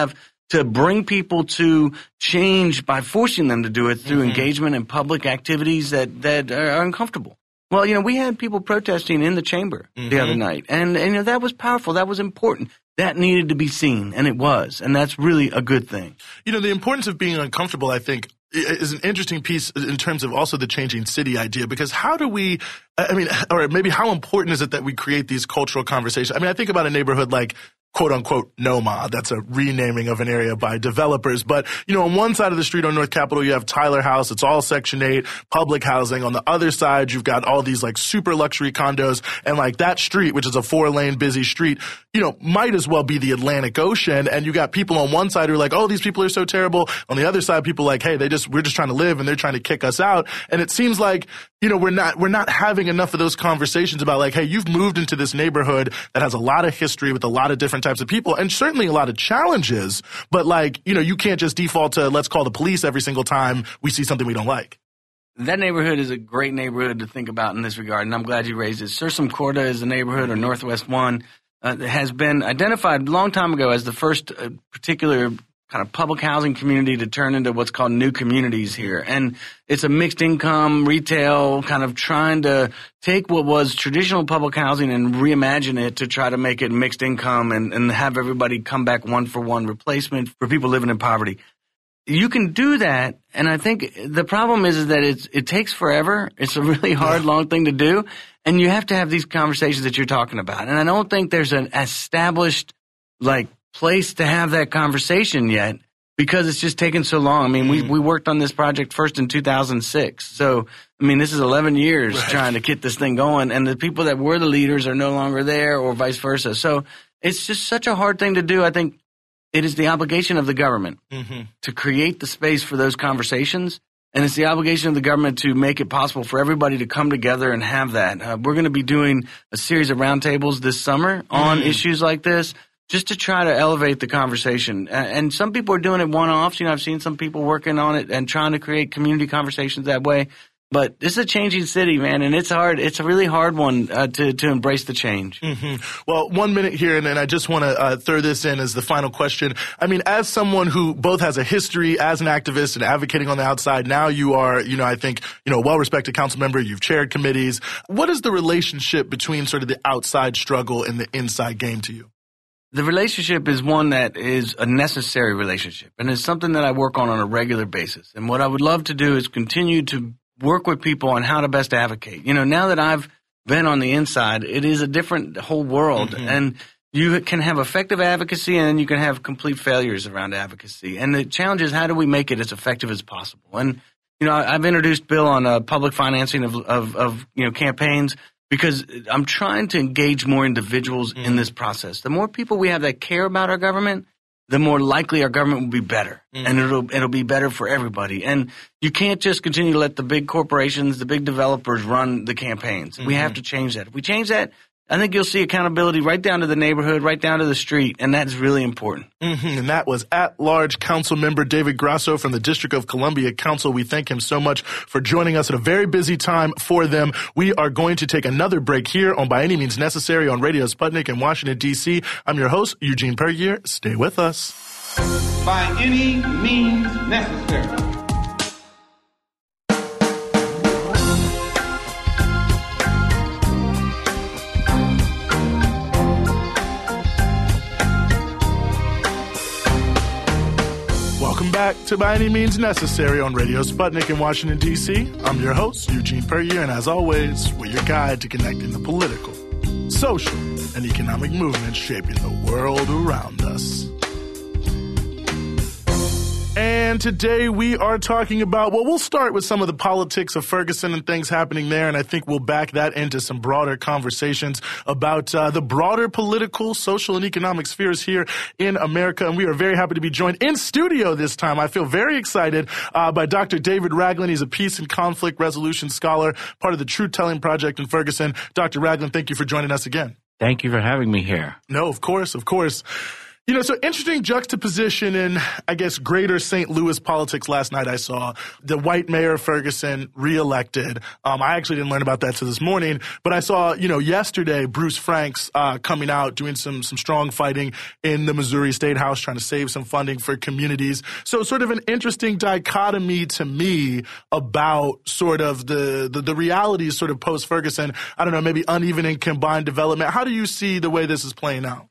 to bring people to change by forcing them to do it through mm-hmm. engagement in public activities that, that are uncomfortable. Well, you know, we had people protesting in the chamber mm-hmm. the other night, and, and, you know, that was powerful. That was important. That needed to be seen, and it was, and that's really a good thing. You know, the importance of being uncomfortable, I think, is an interesting piece in terms of also the changing city idea, because how do we, I mean, or maybe how important is it that we create these cultural conversations? I mean, I think about a neighborhood like quote unquote Noma. That's a renaming of an area by developers. But, you know, on one side of the street on North Capitol, you have Tyler House. It's all Section eight, public housing. On the other side, you've got all these like super luxury condos. And like that street, which is a four lane busy street, you know, might as well be the Atlantic Ocean. And you got people on one side who are like, oh, these people are so terrible. On the other side, people are like, hey, they just, we're just trying to live and they're trying to kick us out. And it seems like, you know, we're not, we're not having enough of those conversations about like, hey, you've moved into this neighborhood that has a lot of history with a lot of different types of people and certainly a lot of challenges. But like, you know, you can't just default to let's call the police every single time we see something we don't like. That neighborhood is a great neighborhood to think about in this regard, and I'm glad you raised it. Sursum Corda is the neighborhood, or Northwest One, uh, that has been identified a long time ago as the first uh, particular kind of public housing community to turn into what's called new communities here. And it's a mixed income, retail, kind of trying to take what was traditional public housing and reimagine it to try to make it mixed income and, and have everybody come back one for one replacement for people living in poverty. You can do that, and I think the problem is, is that it's, it takes forever. It's a really hard, long thing to do, and you have to have these conversations that you're talking about. And I don't think there's an established, like, place to have that conversation yet because it's just taken so long. I mean, mm-hmm. we we worked on this project first in two thousand six. So, I mean, this is eleven years right. trying to get this thing going, and the people that were the leaders are no longer there or vice versa. So it's just such a hard thing to do. I think it is the obligation of the government mm-hmm. to create the space for those conversations, and it's the obligation of the government to make it possible for everybody to come together and have that. Uh, we're going to be doing a series of roundtables this summer on mm-hmm. issues like this, just to try to elevate the conversation. And some people are doing it one-offs. You know, I've seen some people working on it and trying to create community conversations that way. But this is a changing city, man, and it's hard. It's a really hard one uh, to, to embrace the change. Mm-hmm. Well, one minute here, and then I just want to uh, throw this in as the final question. I mean, as someone who both has a history as an activist and advocating on the outside, now you are, you know, I think, you know, a well-respected council member. You've chaired committees. What is the relationship between sort of the outside struggle and the inside game to you? The relationship is one that is a necessary relationship, and it's something that I work on on a regular basis. And what I would love to do is continue to work with people on how to best advocate. You know, now that I've been on the inside, it is a different whole world, mm-hmm. and you can have effective advocacy and you can have complete failures around advocacy. And the challenge is, how do we make it as effective as possible? And, you know, I've introduced Bill on uh, public financing of, of, of, you know, campaigns, because I'm trying to engage more individuals mm. in this process. The more people we have that care about our government, the more likely our government will be better. Mm. And it'll it'll be better for everybody. And you can't just continue to let the big corporations, the big developers run the campaigns. Mm-hmm. We have to change that. If we change that, I think you'll see accountability right down to the neighborhood, right down to the street, and that's really important. Mm-hmm. And that was at-large Council Member David Grasso from the District of Columbia Council. We thank him so much for joining us at a very busy time for them. We are going to take another break here on By Any Means Necessary on Radio Sputnik in Washington, D C. I'm your host, Eugene Pergier. Stay with us. By any means necessary. Welcome back to By Any Means Necessary on Radio Sputnik in Washington, D C. I'm your host, Eugene Pergier, and as always, we're your guide to connecting the political, social, and economic movements shaping the world around us. And today we are talking about, well, we'll start with some of the politics of Ferguson and things happening there, and I think we'll back that into some broader conversations about uh, the broader political, social, and economic spheres here in America. And we are very happy to be joined in studio this time. I feel very excited uh, by Doctor David Ragland. He's a peace and conflict resolution scholar, part of the Truth Telling Project in Ferguson. Doctor Ragland, thank you for joining us again. Thank you for having me here. No, of course, of course. You know, so interesting juxtaposition in, I guess, greater Saint Louis politics last night. I saw the white mayor Ferguson reelected. Um, I actually didn't learn about that till this morning, but I saw, you know, yesterday Bruce Franks uh, coming out doing some some strong fighting in the Missouri State House, trying to save some funding for communities. So sort of an interesting dichotomy to me about sort of the the, the realities sort of post Ferguson. I don't know, maybe uneven and combined development. How do you see the way this is playing out?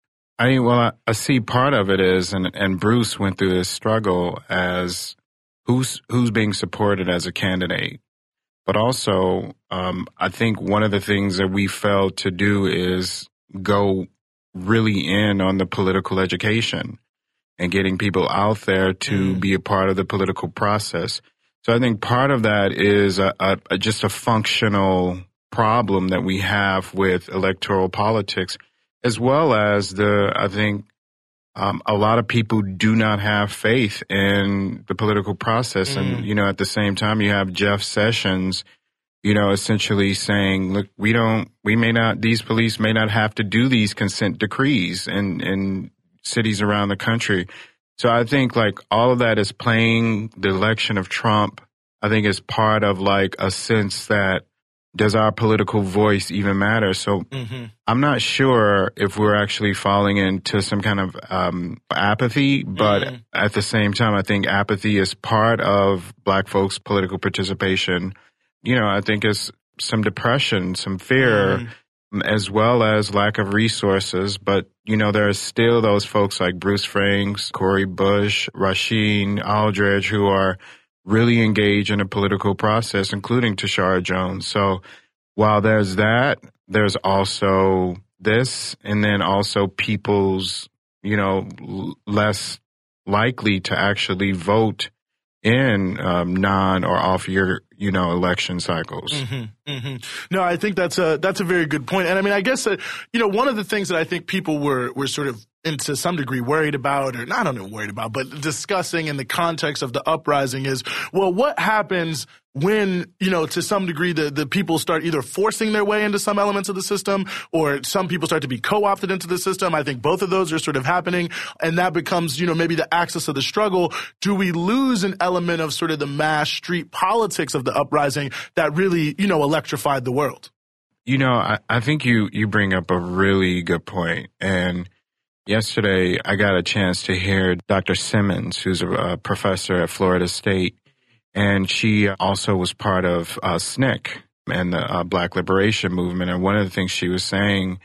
I mean, well, I, I see part of it is, and, and Bruce went through this struggle as who's who's being supported as a candidate. But also, um, I think one of the things that we failed to do is go really in on the political education and getting people out there to mm. be a part of the political process. So I think part of that is a, a, a, just a functional problem that we have with electoral politics, as well as the, I think, um, a lot of people do not have faith in the political process. Mm. And, you know, at the same time, you have Jeff Sessions, you know, essentially saying, look, we don't, we may not, these police may not have to do these consent decrees in, in cities around the country. So I think like all of that is playing the election of Trump, I think is part of like a sense that, does our political voice even matter? So mm-hmm. I'm not sure if we're actually falling into some kind of um, apathy, but mm-hmm. at the same time, I think apathy is part of Black folks' political participation. You know, I think it's some depression, some fear, mm-hmm. as well as lack of resources. But, you know, there are still those folks like Bruce Franks, Cori Bush, Rasheen Aldridge, who are really engage in a political process, including Tashara Jones. So while there's that, there's also this, and then also people's, you know, l- less likely to actually vote in um, non or off year, you know, election cycles. Mm-hmm, mm-hmm. No, I think that's a that's a very good point. And I mean, I guess that, you know, one of the things that I think people were were sort of and to some degree worried about, or I don't know worried about, but discussing in the context of the uprising is, well, what happens when, you know, to some degree the, the people start either forcing their way into some elements of the system, or some people start to be co-opted into the system. I think both of those are sort of happening, and that becomes, you know, maybe the axis of the struggle. Do we lose an element of sort of the mass street politics of the uprising that really, you know, electrified the world? You know, I, I think you, you bring up a really good point. And yesterday, I got a chance to hear Doctor Simmons, who's a, a professor at Florida State, and she also was part of uh, S N C C and the uh, Black Liberation Movement. And one of the things she was saying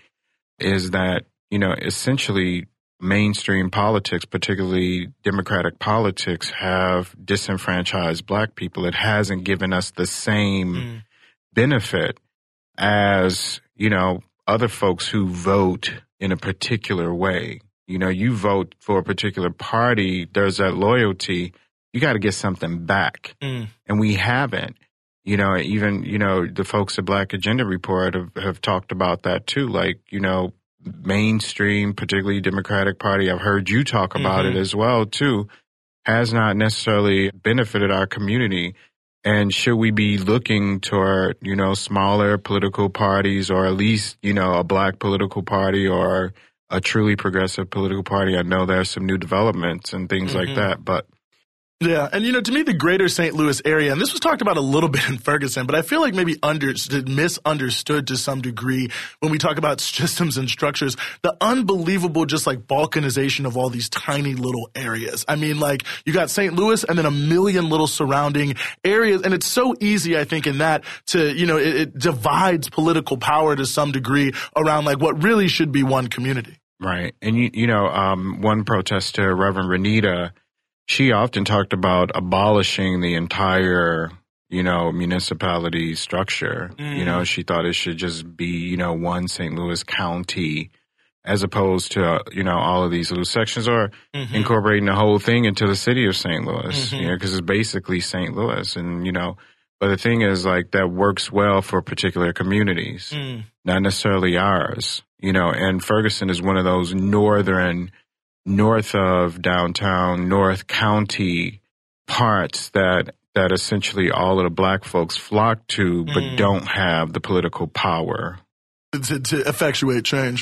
is that, you know, essentially mainstream politics, particularly Democratic politics, have disenfranchised Black people. It hasn't given us the same mm. benefit as, you know, other folks who vote in a particular way. You know, you vote for a particular party, there's that loyalty, you got to get something back. Mm. And we haven't. You know, even, you know, the folks at Black Agenda Report have, have talked about that too. Like, you know, mainstream, particularly Democratic Party, I've heard you talk about mm-hmm. it as well too, has not necessarily benefited our community. And should we be looking toward, you know, smaller political parties, or at least, you know, a Black political party or a truly progressive political party? I know there's some new developments and things mm-hmm. like that, but yeah. And, you know, to me, the greater Saint Louis area, and this was talked about a little bit in Ferguson, but I feel like maybe understood, misunderstood to some degree when we talk about systems and structures, the unbelievable just like balkanization of all these tiny little areas. I mean, like you got Saint Louis and then a million little surrounding areas. And it's so easy, I think, in that to, you know, it, it divides political power to some degree around like what really should be one community. Right. And, you, you know, um, one protester, Reverend Renita, she often talked about abolishing the entire, you know, municipality structure. Mm. You know, she thought it should just be, you know, one Saint Louis County, as opposed to, uh, you know, all of these little sections, or mm-hmm. incorporating the whole thing into the city of Saint Louis, mm-hmm. you know, because it's basically Saint Louis. And, you know, but the thing is, like, that works well for particular communities, mm. not necessarily ours, you know, and Ferguson is one of those northern north of downtown, North County parts that that essentially all of the Black folks flock to, but mm. don't have the political power to, to effectuate change.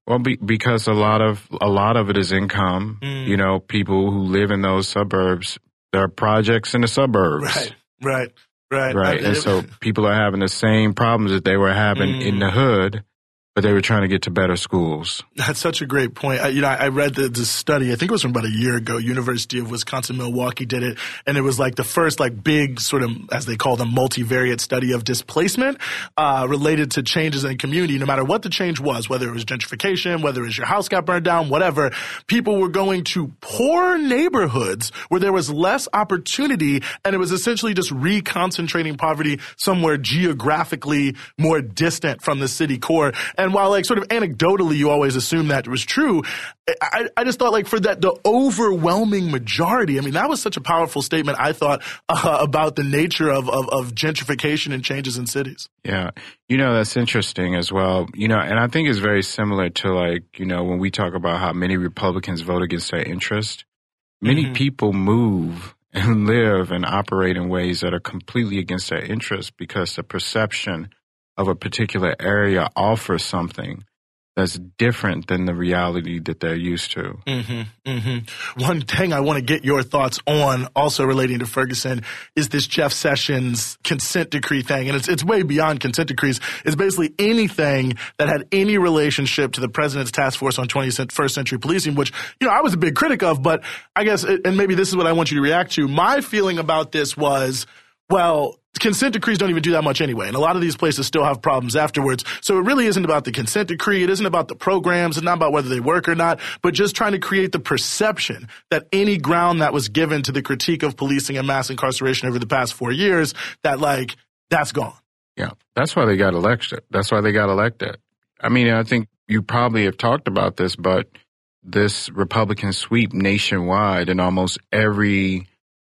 Well, be, because a lot of a lot of it is income. Mm. You know, people who live in those suburbs, there are projects in the suburbs. Right, right, right. Right, and so people are having the same problems that they were having mm. in the hood, but they were trying to get to better schools. That's such a great point. I, you know, I read the, the study, I think it was from about a year ago, University of Wisconsin-Milwaukee did it, and it was like the first like big sort of, as they call them, multivariate study of displacement uh, related to changes in a community, no matter what the change was, whether it was gentrification, whether it was your house got burned down, whatever, people were going to poor neighborhoods where there was less opportunity, and it was essentially just reconcentrating poverty somewhere geographically more distant from the city core. And while, like, sort of anecdotally, you always assume that was true, I, I just thought, like, for that, the overwhelming majority, I mean, that was such a powerful statement, I thought, uh, about the nature of, of, of gentrification and changes in cities. Yeah. You know, that's interesting as well. You know, and I think it's very similar to, like, you know, when we talk about how many Republicans vote against their interest, many mm-hmm. people move and live and operate in ways that are completely against their interest because the perception of a particular area offers something that's different than the reality that they're used to. Mm-hmm, mm-hmm. One thing I want to get your thoughts on, also relating to Ferguson, is this Jeff Sessions consent decree thing. And it's it's way beyond consent decrees. It's basically anything that had any relationship to the president's task force on twenty-first century policing, which, you know, I was a big critic of. But I guess, and maybe this is what I want you to react to, my feeling about this was, well, consent decrees don't even do that much anyway, and a lot of these places still have problems afterwards. So it really isn't about the consent decree. It isn't about the programs. It's not about whether they work or not, but just trying to create the perception that any ground that was given to the critique of policing and mass incarceration over the past four years, that, like, that's gone. Yeah, that's why they got elected. That's why they got elected. I mean, I think you probably have talked about this, but this Republican sweep nationwide in almost every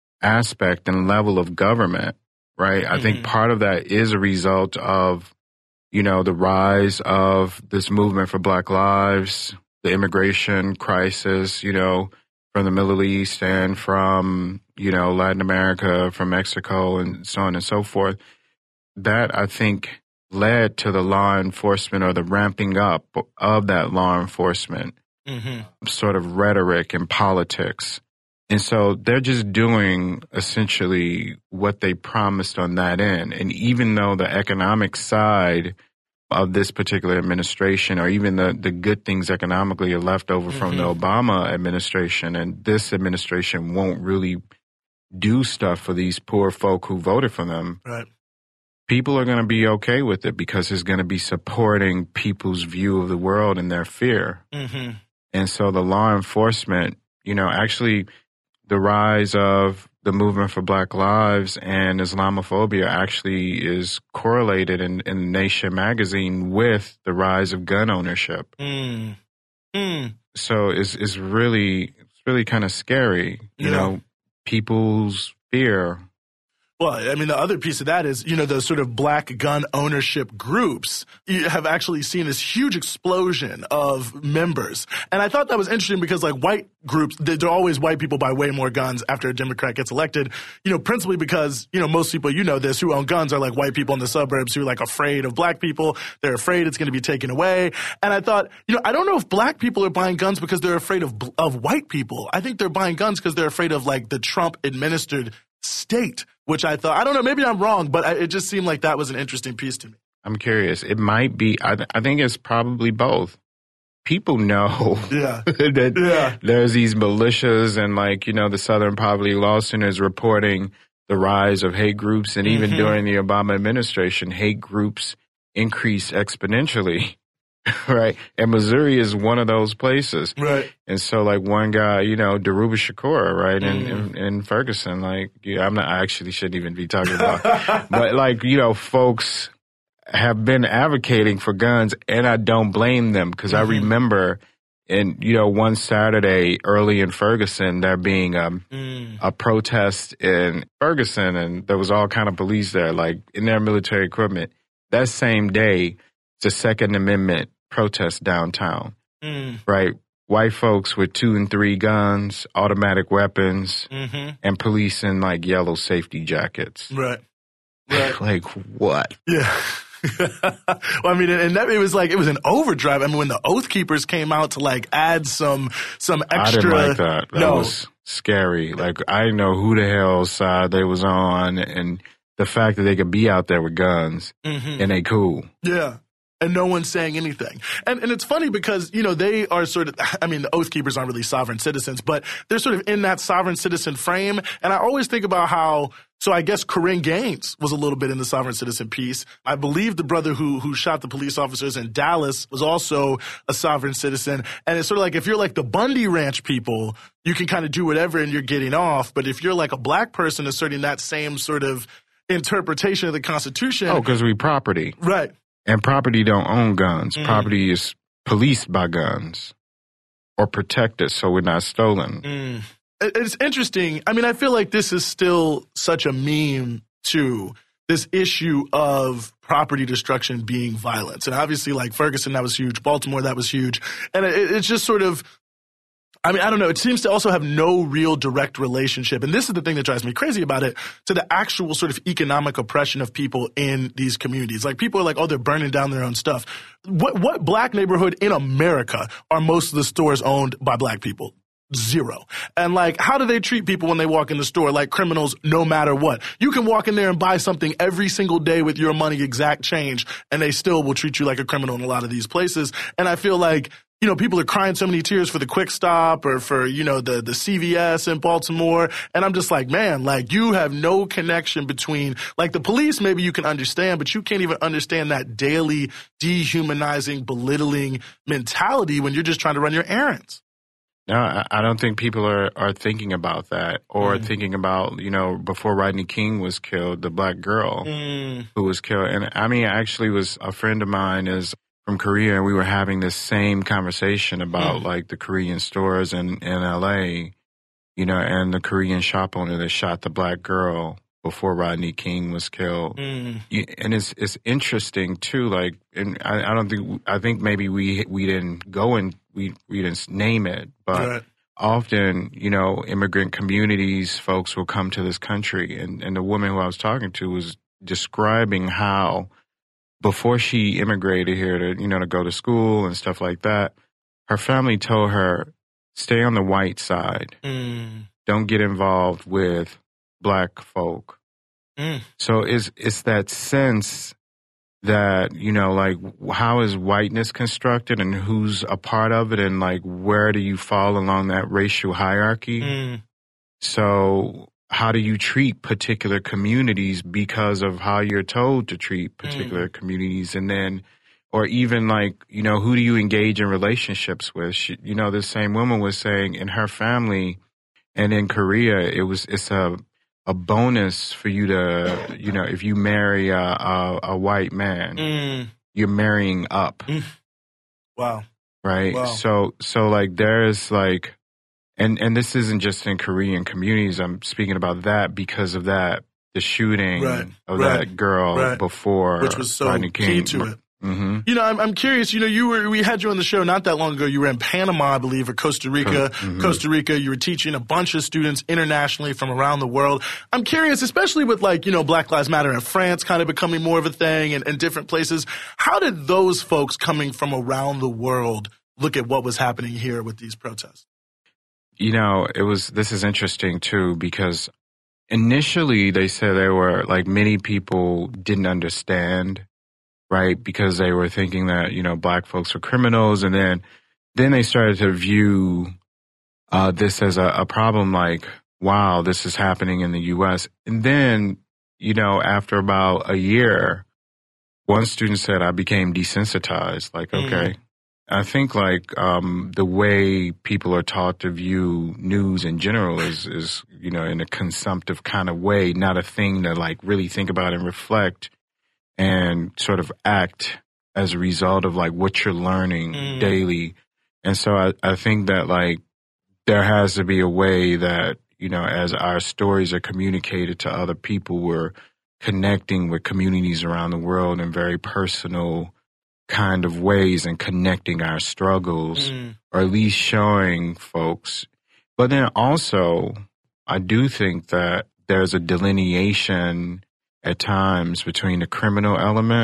aspect and level of government, right? I mm-hmm. think part of that is a result of, you know, the rise of this movement for Black lives, the immigration crisis, you know, from the Middle East and from, you know, Latin America, from Mexico and so on and so forth. That, I think, led to the law enforcement or the ramping up of that law enforcement mm-hmm. sort of rhetoric and politics. And so they're just doing essentially what they promised on that end. And even though the economic side of this particular administration, or even the, the good things economically are left over mm-hmm. from the Obama administration, and this administration won't really do stuff for these poor folk who voted for them, right. people are going to be okay with it because it's going to be supporting people's view of the world and their fear. Mm-hmm. And so the law enforcement, you know, actually the rise of the movement for Black lives and Islamophobia actually is correlated in, in Nation magazine with the rise of gun ownership. Mm. Mm. So it's, it's really, it's really kind of scary, you yeah. know, people's fear. Well, I mean, the other piece of that is, you know, those sort of Black gun ownership groups have actually seen this huge explosion of members. And I thought that was interesting because, like, white groups, they're always white people buy way more guns after a Democrat gets elected, you know, principally because, you know, most people, you know this, who own guns are like white people in the suburbs who are like afraid of Black people. They're afraid it's going to be taken away. And I thought, you know, I don't know if Black people are buying guns because they're afraid of, of white people. I think they're buying guns because they're afraid of, like, the Trump administered state, which I thought, I don't know, maybe I'm wrong, but it just seemed like that was an interesting piece to me. I'm curious. It might be, I, th- I think it's probably both. People know yeah. that yeah. there's these militias and, like, you know, the Southern Poverty Law Center is reporting the rise of hate groups. And even mm-hmm. during the Obama administration, hate groups increased exponentially. Right. And Missouri is one of those places. Right. And so, like, one guy, you know, Daruba Shakur, right, in, mm. in, in Ferguson, like, yeah, I'm not, I actually shouldn't even be talking about, but, like, you know, folks have been advocating for guns, and I don't blame them because mm-hmm. I remember in, you know, one Saturday early in Ferguson, there being a, mm. a protest in Ferguson, and there was all kind of police there, like, in their military equipment. That same day, the Second Amendment protest downtown, mm. right? White folks with two and three guns, automatic weapons, mm-hmm. and police in, like, yellow safety jackets. Right. Right. Like, what? Yeah. well, I mean, and that, it was like, it was an overdrive. I mean, when the Oath Keepers came out to like add some, some extra. I didn't like that. That no. was scary. Like, I didn't know who the hell's side they was on, and the fact that they could be out there with guns mm-hmm. and they cool. Yeah. And no one's saying anything. And and it's funny because, you know, they are sort of, I mean, the Oath Keepers aren't really sovereign citizens, but they're sort of in that sovereign citizen frame. And I always think about how, so I guess Corinne Gaines was a little bit in the sovereign citizen piece. I believe the brother who who shot the police officers in Dallas was also a sovereign citizen. And it's sort of like, if you're like the Bundy Ranch people, you can kind of do whatever and you're getting off. But if you're like a black person asserting that same sort of interpretation of the Constitution. Oh, because we property. Right. And property don't own guns. Mm. Property is policed by guns or protected so we're not stolen. Mm. It's interesting. I mean, I feel like this is still such a meme, too, this issue of property destruction being violence. And obviously, like Ferguson, that was huge. Baltimore, that was huge. And it, it's just sort of, I mean, I don't know. It seems to also have no real direct relationship. And this is the thing that drives me crazy about it, to the actual sort of economic oppression of people in these communities. Like, people are like, oh, they're burning down their own stuff. What, what black neighborhood in America are most of the stores owned by black people? Zero. And like, how do they treat people when they walk in the store? Like criminals, no matter what. You can walk in there and buy something every single day with your money exact change, and they still will treat you like a criminal in a lot of these places. And I feel like, you know, people are crying so many tears for the Quick Stop or for, you know, the, the C V S in Baltimore. And I'm just like, man, like, you have no connection between, like, the police, maybe you can understand, but you can't even understand that daily dehumanizing, belittling mentality when you're just trying to run your errands. No, I don't think people are, are thinking about that or mm. thinking about, you know, before Rodney King was killed, the black girl mm. who was killed. And I mean, actually was a friend of mine is from Korea, and we were having this same conversation about mm. like the Korean stores in, in L A, you know, and the Korean shop owner that shot the black girl before Rodney King was killed. Mm. And it's it's interesting too, like, and I, I don't think, I think maybe we we didn't go and we, we didn't name it, but right. often, you know, immigrant communities, folks will come to this country, and, and the woman who I was talking to was describing how before she immigrated here to, you know, to go to school and stuff like that, her family told her, stay on the white side. Mm. Don't get involved with black folk. Mm. So it's, it's that sense that, you know, like, how is whiteness constructed and who's a part of it, and like, where do you fall along that racial hierarchy? Mm. So how do you treat particular communities because of how you're told to treat particular mm. communities? And then, or even like, you know, who do you engage in relationships with? She, you know, this same woman was saying in her family and in Korea, it was, it's a, a bonus for you to, you know, if you marry a, a, a white man, mm. you're marrying up. Mm. Wow. Right. Wow. So, so like there's like, And and this isn't just in Korean communities. I'm speaking about that because of that, the shooting right, of right, that girl right. before Which was so Rodney King. key to it. Mm-hmm. You know, I'm, I'm curious, you know, you were, we had you on the show not that long ago. You were in Panama, I believe, or Costa Rica. Mm-hmm. Costa Rica, you were teaching a bunch of students internationally from around the world. I'm curious, especially with like, you know, Black Lives Matter in France kind of becoming more of a thing and, and different places. How did those folks coming from around the world look at what was happening here with these protests? You know, it was, this is interesting too, because initially they said they were like, many people didn't understand, right? Because they were thinking that, you know, black folks were criminals. And then, then they started to view uh, this as a, a problem, like, wow, this is happening in the U S. And then, you know, after about a year, one student said, I became desensitized. Like, okay. Mm. I think like um, the way people are taught to view news in general is, is, you know, in a consumptive kind of way, not a thing to like really think about and reflect and sort of act as a result of like what you're learning mm. daily. And so I, I think that like there has to be a way that, you know, as our stories are communicated to other people, we're connecting with communities around the world in very personal kind of ways and connecting our struggles mm. or at least showing folks. But then also, I do think that there's a delineation at times between the criminal element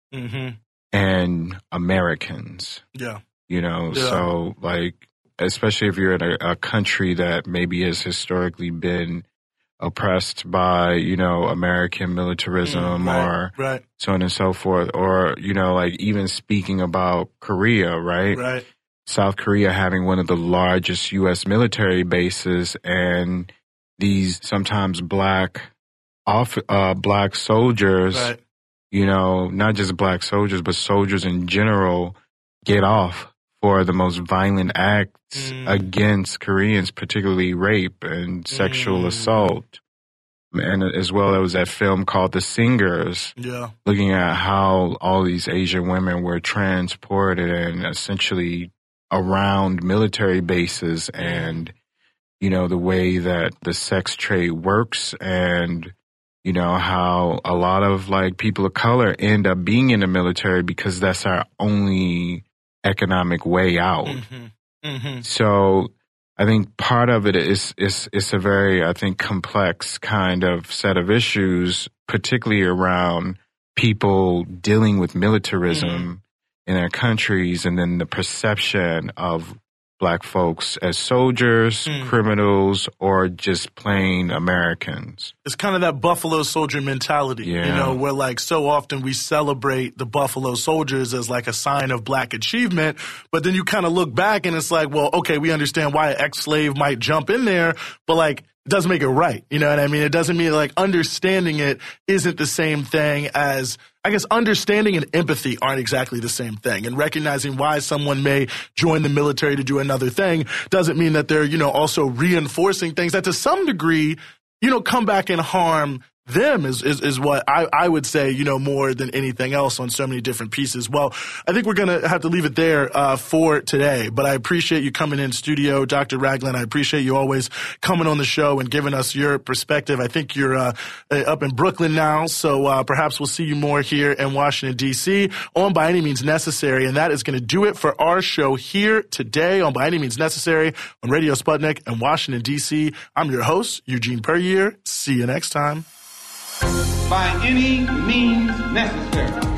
mm-hmm. and Americans. Yeah. You know, yeah. so like, especially if you're in a, a country that maybe has historically been oppressed by, you know, American militarism mm, right, or right. so on and so forth. Or, you know, like even speaking about Korea, right? Right. South Korea having one of the largest U S military bases, and these sometimes black off uh, black soldiers, right. you know, not just black soldiers, but soldiers in general get off for the most violent acts mm. against Koreans, particularly rape and sexual mm. assault. And as well, there was that film called The Singers, yeah. looking at how all these Asian women were transported and essentially around military bases and, you know, the way that the sex trade works and, you know, how a lot of like people of color end up being in the military because that's our only economic way out. Mm-hmm. Mm-hmm. So I think part of it is, is, is a very, I think, complex kind of set of issues, particularly around people dealing with militarism mm-hmm. in their countries, and then the perception of black folks as soldiers, mm. criminals, or just plain Americans. It's kind of that Buffalo Soldier mentality, yeah. you know, where like so often we celebrate the Buffalo Soldiers as like a sign of black achievement, but then you kind of look back and it's like, well, okay, we understand why an ex-slave might jump in there, but like it doesn't make it right. You know what I mean? It doesn't mean like understanding it isn't the same thing as, I guess understanding and empathy aren't exactly the same thing. And recognizing why someone may join the military to do another thing doesn't mean that they're, you know, also reinforcing things that to some degree, you know, come back and harm them is, is, is what I, I would say, you know, more than anything else on so many different pieces. Well, I think we're going to have to leave it there uh, for today, but I appreciate you coming in studio, Doctor Ragland. I appreciate you always coming on the show and giving us your perspective. I think you're uh, up in Brooklyn now, so uh, perhaps we'll see you more here in Washington, D C on By Any Means Necessary, and that is going to do it for our show here today on By Any Means Necessary on Radio Sputnik in Washington, D C I'm your host, Eugene Puryear. See you next time. By any means necessary.